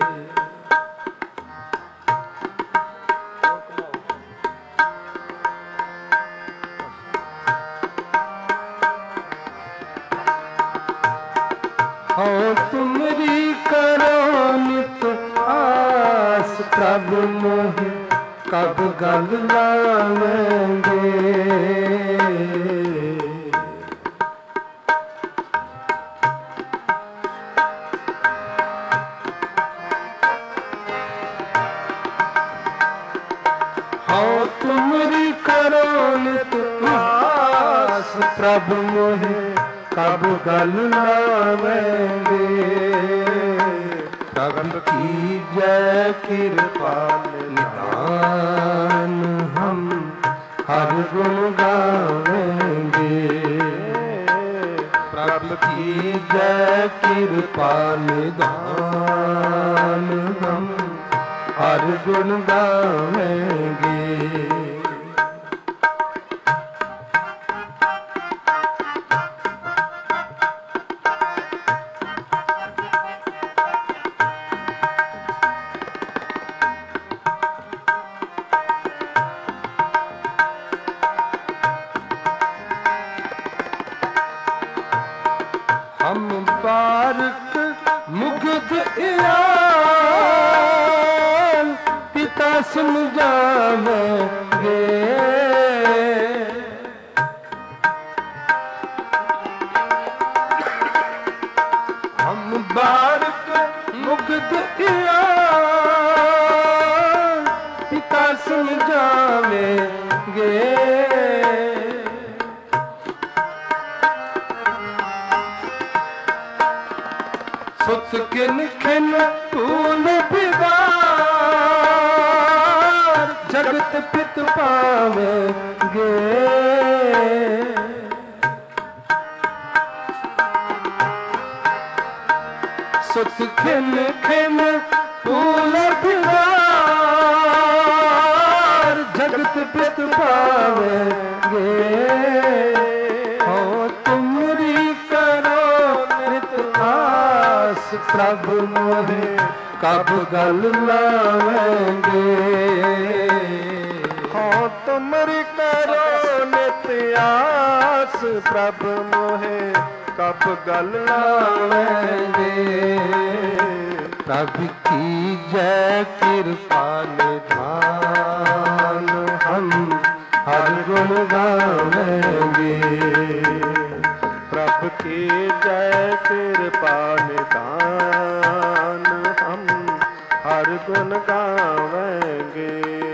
हो तुमरी करो नित आस प्रभु मोहि कब गल लावेंगे। तुमरी करो नित आस प्रभु मोहि कब गल लावेंगे। प्रभु की जय कृपा निधान हम हर गुण गावेंगे। प्रभु की जय कृपा निधान हम हर गुण गावेंगे। हम बारक मुग्ध इयाल पिता समझावेंगे। हम बारक मुग्ध इयाल पिता समझावेंगे। सुत किन खिन फूल बिगार जगत पित पावेंगे। सुत खिन खिन फूल बिगार जगत पित पावेंगे। हो तुमरी करो नित आस प्रभु मोहि कब गल लावेंगे। हो तुमरी करो नित आस प्रभु मोहि कब गल लावेंगे। प्रभु की जय कृपा निधान हम हर गुण गावेंगे। प्रभु की जय कृपा निधान हम हर गुण गावेंगे।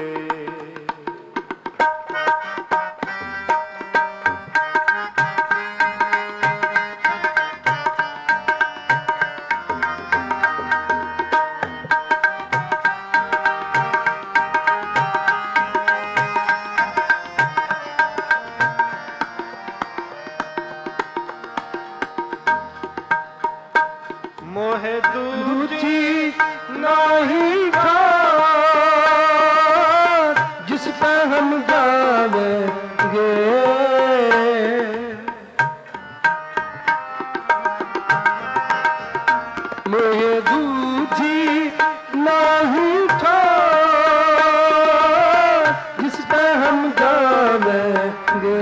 मोहे दूजी नहीं ठाट जिस पे हम गावेंगे। मोहे दूजी नहीं ठाट जिस पे हम गावेंगे।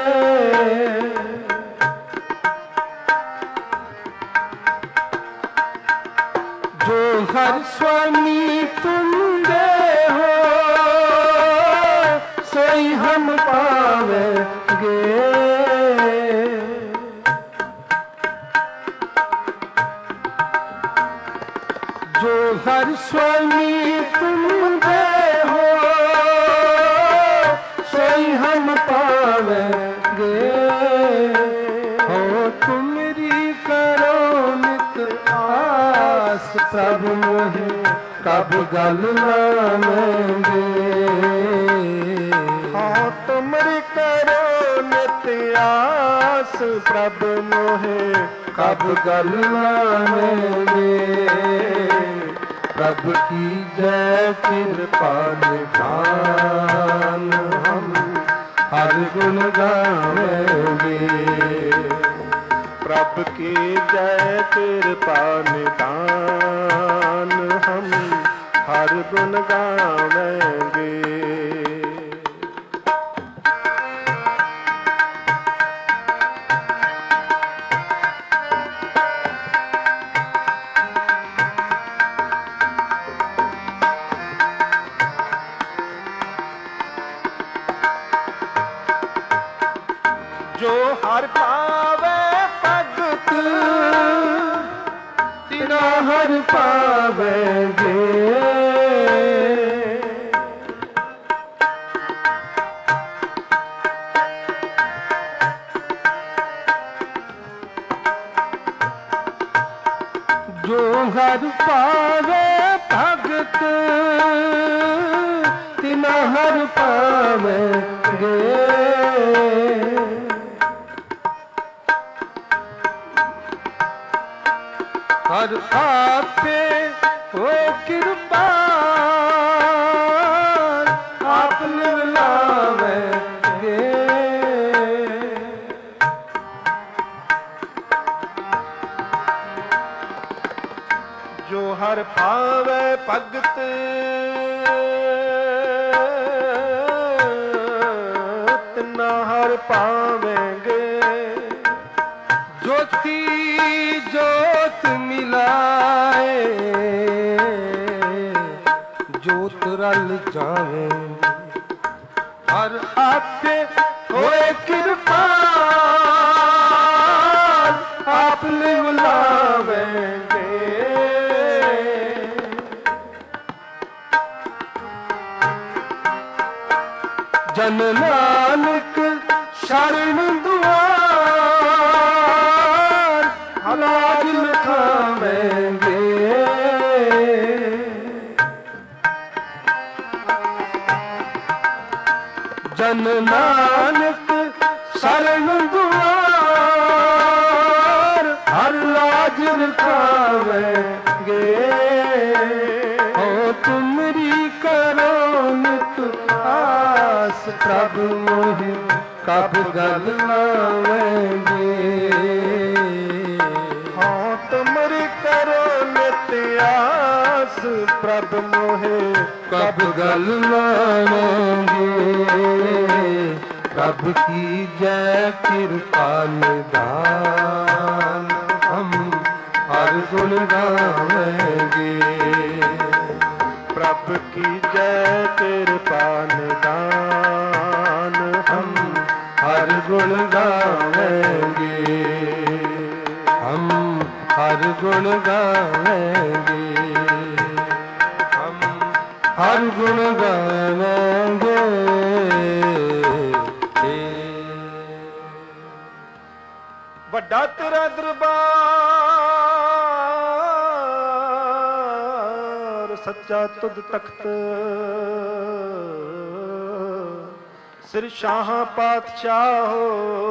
जो हर स्वामी तुम दे हो सोई हम पावेंगे। जो हर स्वामी तुम दे हो सोई हम पावेंगे। हो तुमरी करो नित आस प्रभु मोहे कब गल लावेंगे। हो तुमरी करो नित आस प्रभु मोहे कब गल लावेंगे। प्रभु की जय कृपा निधान हम हर गुण गावेंगे। प्रभु की जय कृपा निधान हम हर गुण गावेंगे। जो हर पावे भगत तिना हर पावेंगे। जो हर पावे भगत तिना हर पावेंगे। हर आपे हो कृपाल आपने लावेंगे। जो हर पावे भगत तिना हर पावेंगे। ज्योति ज्योत मिलाए ज्योत रल जावे। हर आपे होए कृपाल आपने बुलावेंगे। जन नानक शरण दुआर लाज लिखावेंगे। जन नानक शरण दुआर हर लाज लिखावेंगे। हो तुमरी करो नित आस प्रभु मोहे कब गल लावेंगे। हाँ तुमरी करो नित आस प्रभु मोहे कब गल लावेंगे। प्रभु की जय कृपा निधान हम हर गुण गावेंगे। प्रभु की जय कृपा निदान हम हर गुण गावेंगे। हम हर गुण गावेंगे। हम हर गुण गावेंगे। ਵੱਡਾ ਤੇਰਾ ਦਰਬਾਰ ਸੱਚਾ ਤੁਧ ਤਖਤ ਸਿਰ ਸ਼ਾਹਾਂ ਪਾਤਸ਼ਾਹੋ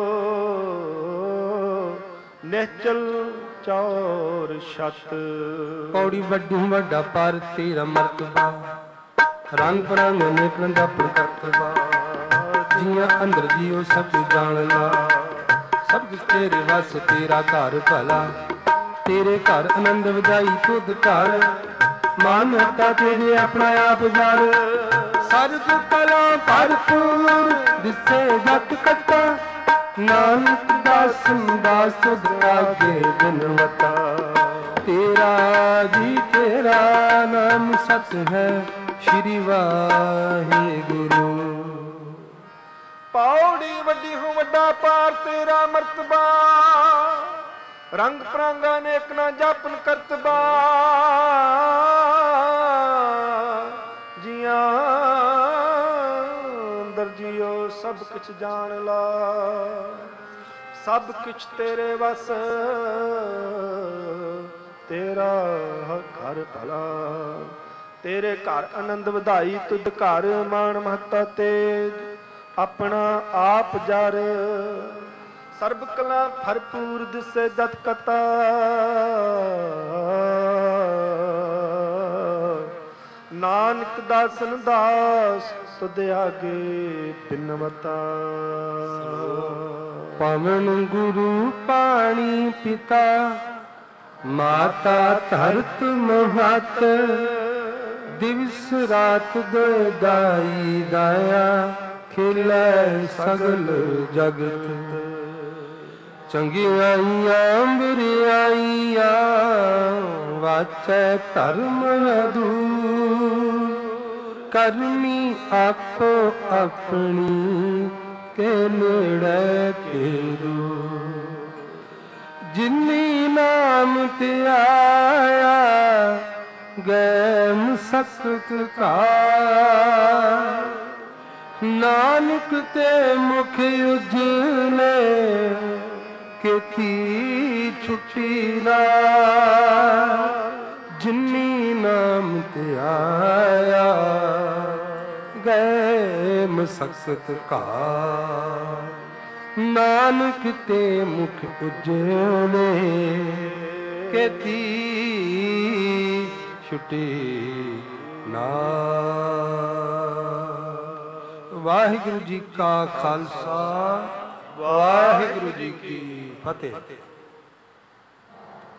ਨਿਹਚਲ ਚੌਰ ਛਤ। ਪੌੜੀ ਵੱਡੀ ਵੱਡਾ ਪਰ ਤੇਰਾ ਮਰਤਬਾ ਰੰਗ ਬਰੰਗ ਨਿਕਲਣ ਦਾ ਪ੍ਰਕਰਤਬਾ। ਜੀਆਂ ਅੰਦਰ ਜੀਓ ਸਭ ਜਾਣ ਲਾ ਸਭ ਕੁਛ ਤੇਰੇ ਵਸ ਤੇਰਾ ਘਰ ਭਲਾ। ਤੇਰੇ ਘਰ ਆਨੰਦ ਵਧਾਈ ਤੁਧ ਘਰ ਮਾਨਤਾ ਤੇਰੇ ਆਪਣਾ ਆਪ ਜਰ। ਸਰਬ ਕਲਾ ਭਰਪੂਰ ਦਿਸੇ ਜਤ ਕੱਟਾ ਨਾਨਕ ਦਾਸ ਦਾਸ ਤੁਧ ਆਗੇ ਬਿਨਵਤਾ। ਤੇਰਾ ਜੀ ਤੇਰਾ ਨਾਮ ਸਤ ਹੈ ਸ਼੍ਰੀ ਵਾਹਿਗੁਰੂ। ਪੌੜੀ ਵੱਡੀ ਹੋ ਵੱਡਾ ਪਾਰ ਤੇਰਾ ਮਰਤਬਾ, ਰੰਗ ਪ੍ਰਾਂਗਾ ਨੇਕ ਨਾ ਜਾਪਨ ਕਰਤਬਾ, ਜੀਆਂ ਅੰਦਰ ਜੀਓ ਸਭ ਕੁਛ ਜਾਣ ਲਾ, ਸਭ ਕੁਛ ਤੇਰੇ ਵਸ, ਤੇਰਾ ਘਰ ਭਲਾ, ਤੇਰੇ ਘਰ ਆਨੰਦ ਵਧਾਈ, ਤੁਧ ਘਰ ਮਾਣ ਮਹੱਤਾ ਤੇਜ, ਆਪਣਾ ਆਪ ਜਰ, ਸਰਬ ਕਲਾ ਭਰਪੂਰ ਦਿਸੇ ਜਤ ਕਤਾ, ਨਾਨਕ ਦਾਸਨ ਦਾਸ ਤੁਧ ਆਗੇ ਬਿਨਵਤਾ। ਪਵਨ ਗੁਰੂ ਪਾਣੀ ਪਿਤਾ, ਮਾਤਾ ਧਰਤ ਮਹਤ, ਦਿਵਸ ਰਾਤ ਦੋਇ ਦਾਈ ਦਾਇਆ, ਖਿਲੇ ਸਗਲ ਜਗਤ। ਚੰਗਿਆਈਆਂ ਬੁਰਿਆਈਆਂ, ਵਾਚੈ ਧਰਮ ਅਦੂਰ, ਕਰਮੀ ਆਪੋ ਆਪਣੀ, ਕੇ ਨੇੜੇ ਕੇ ਦੂਰ। ਜਿਨੀ ਨਾਮ ਤੇ ਆਇਆ, ਗਏ ਮਸਕਤ ਕਾ, ਨਾਨਕ ਤੇ ਮੁਖ ਉਜਲੇ, ਕੀਤੀ ਛੁੱਟੀ ਨਾ। ਜਿਨੀ ਨਾਮ ਤੇ ਆਇਆ, ਗਏ ਮਸਕਤ ਕਾ, ਨਾਨਕ ਤੇ ਮੁਖ ਉਜਲੇ, ਕੀਤੀ ਛੁੱਟੀ ਨਾ। ਵਾਹਿਗੁਰੂ ਜੀ ਕਾ ਖਾਲਸਾ, ਵਾਹਿਗੁਰੂ ਜੀ ਕੀ ਫਤਿਹ।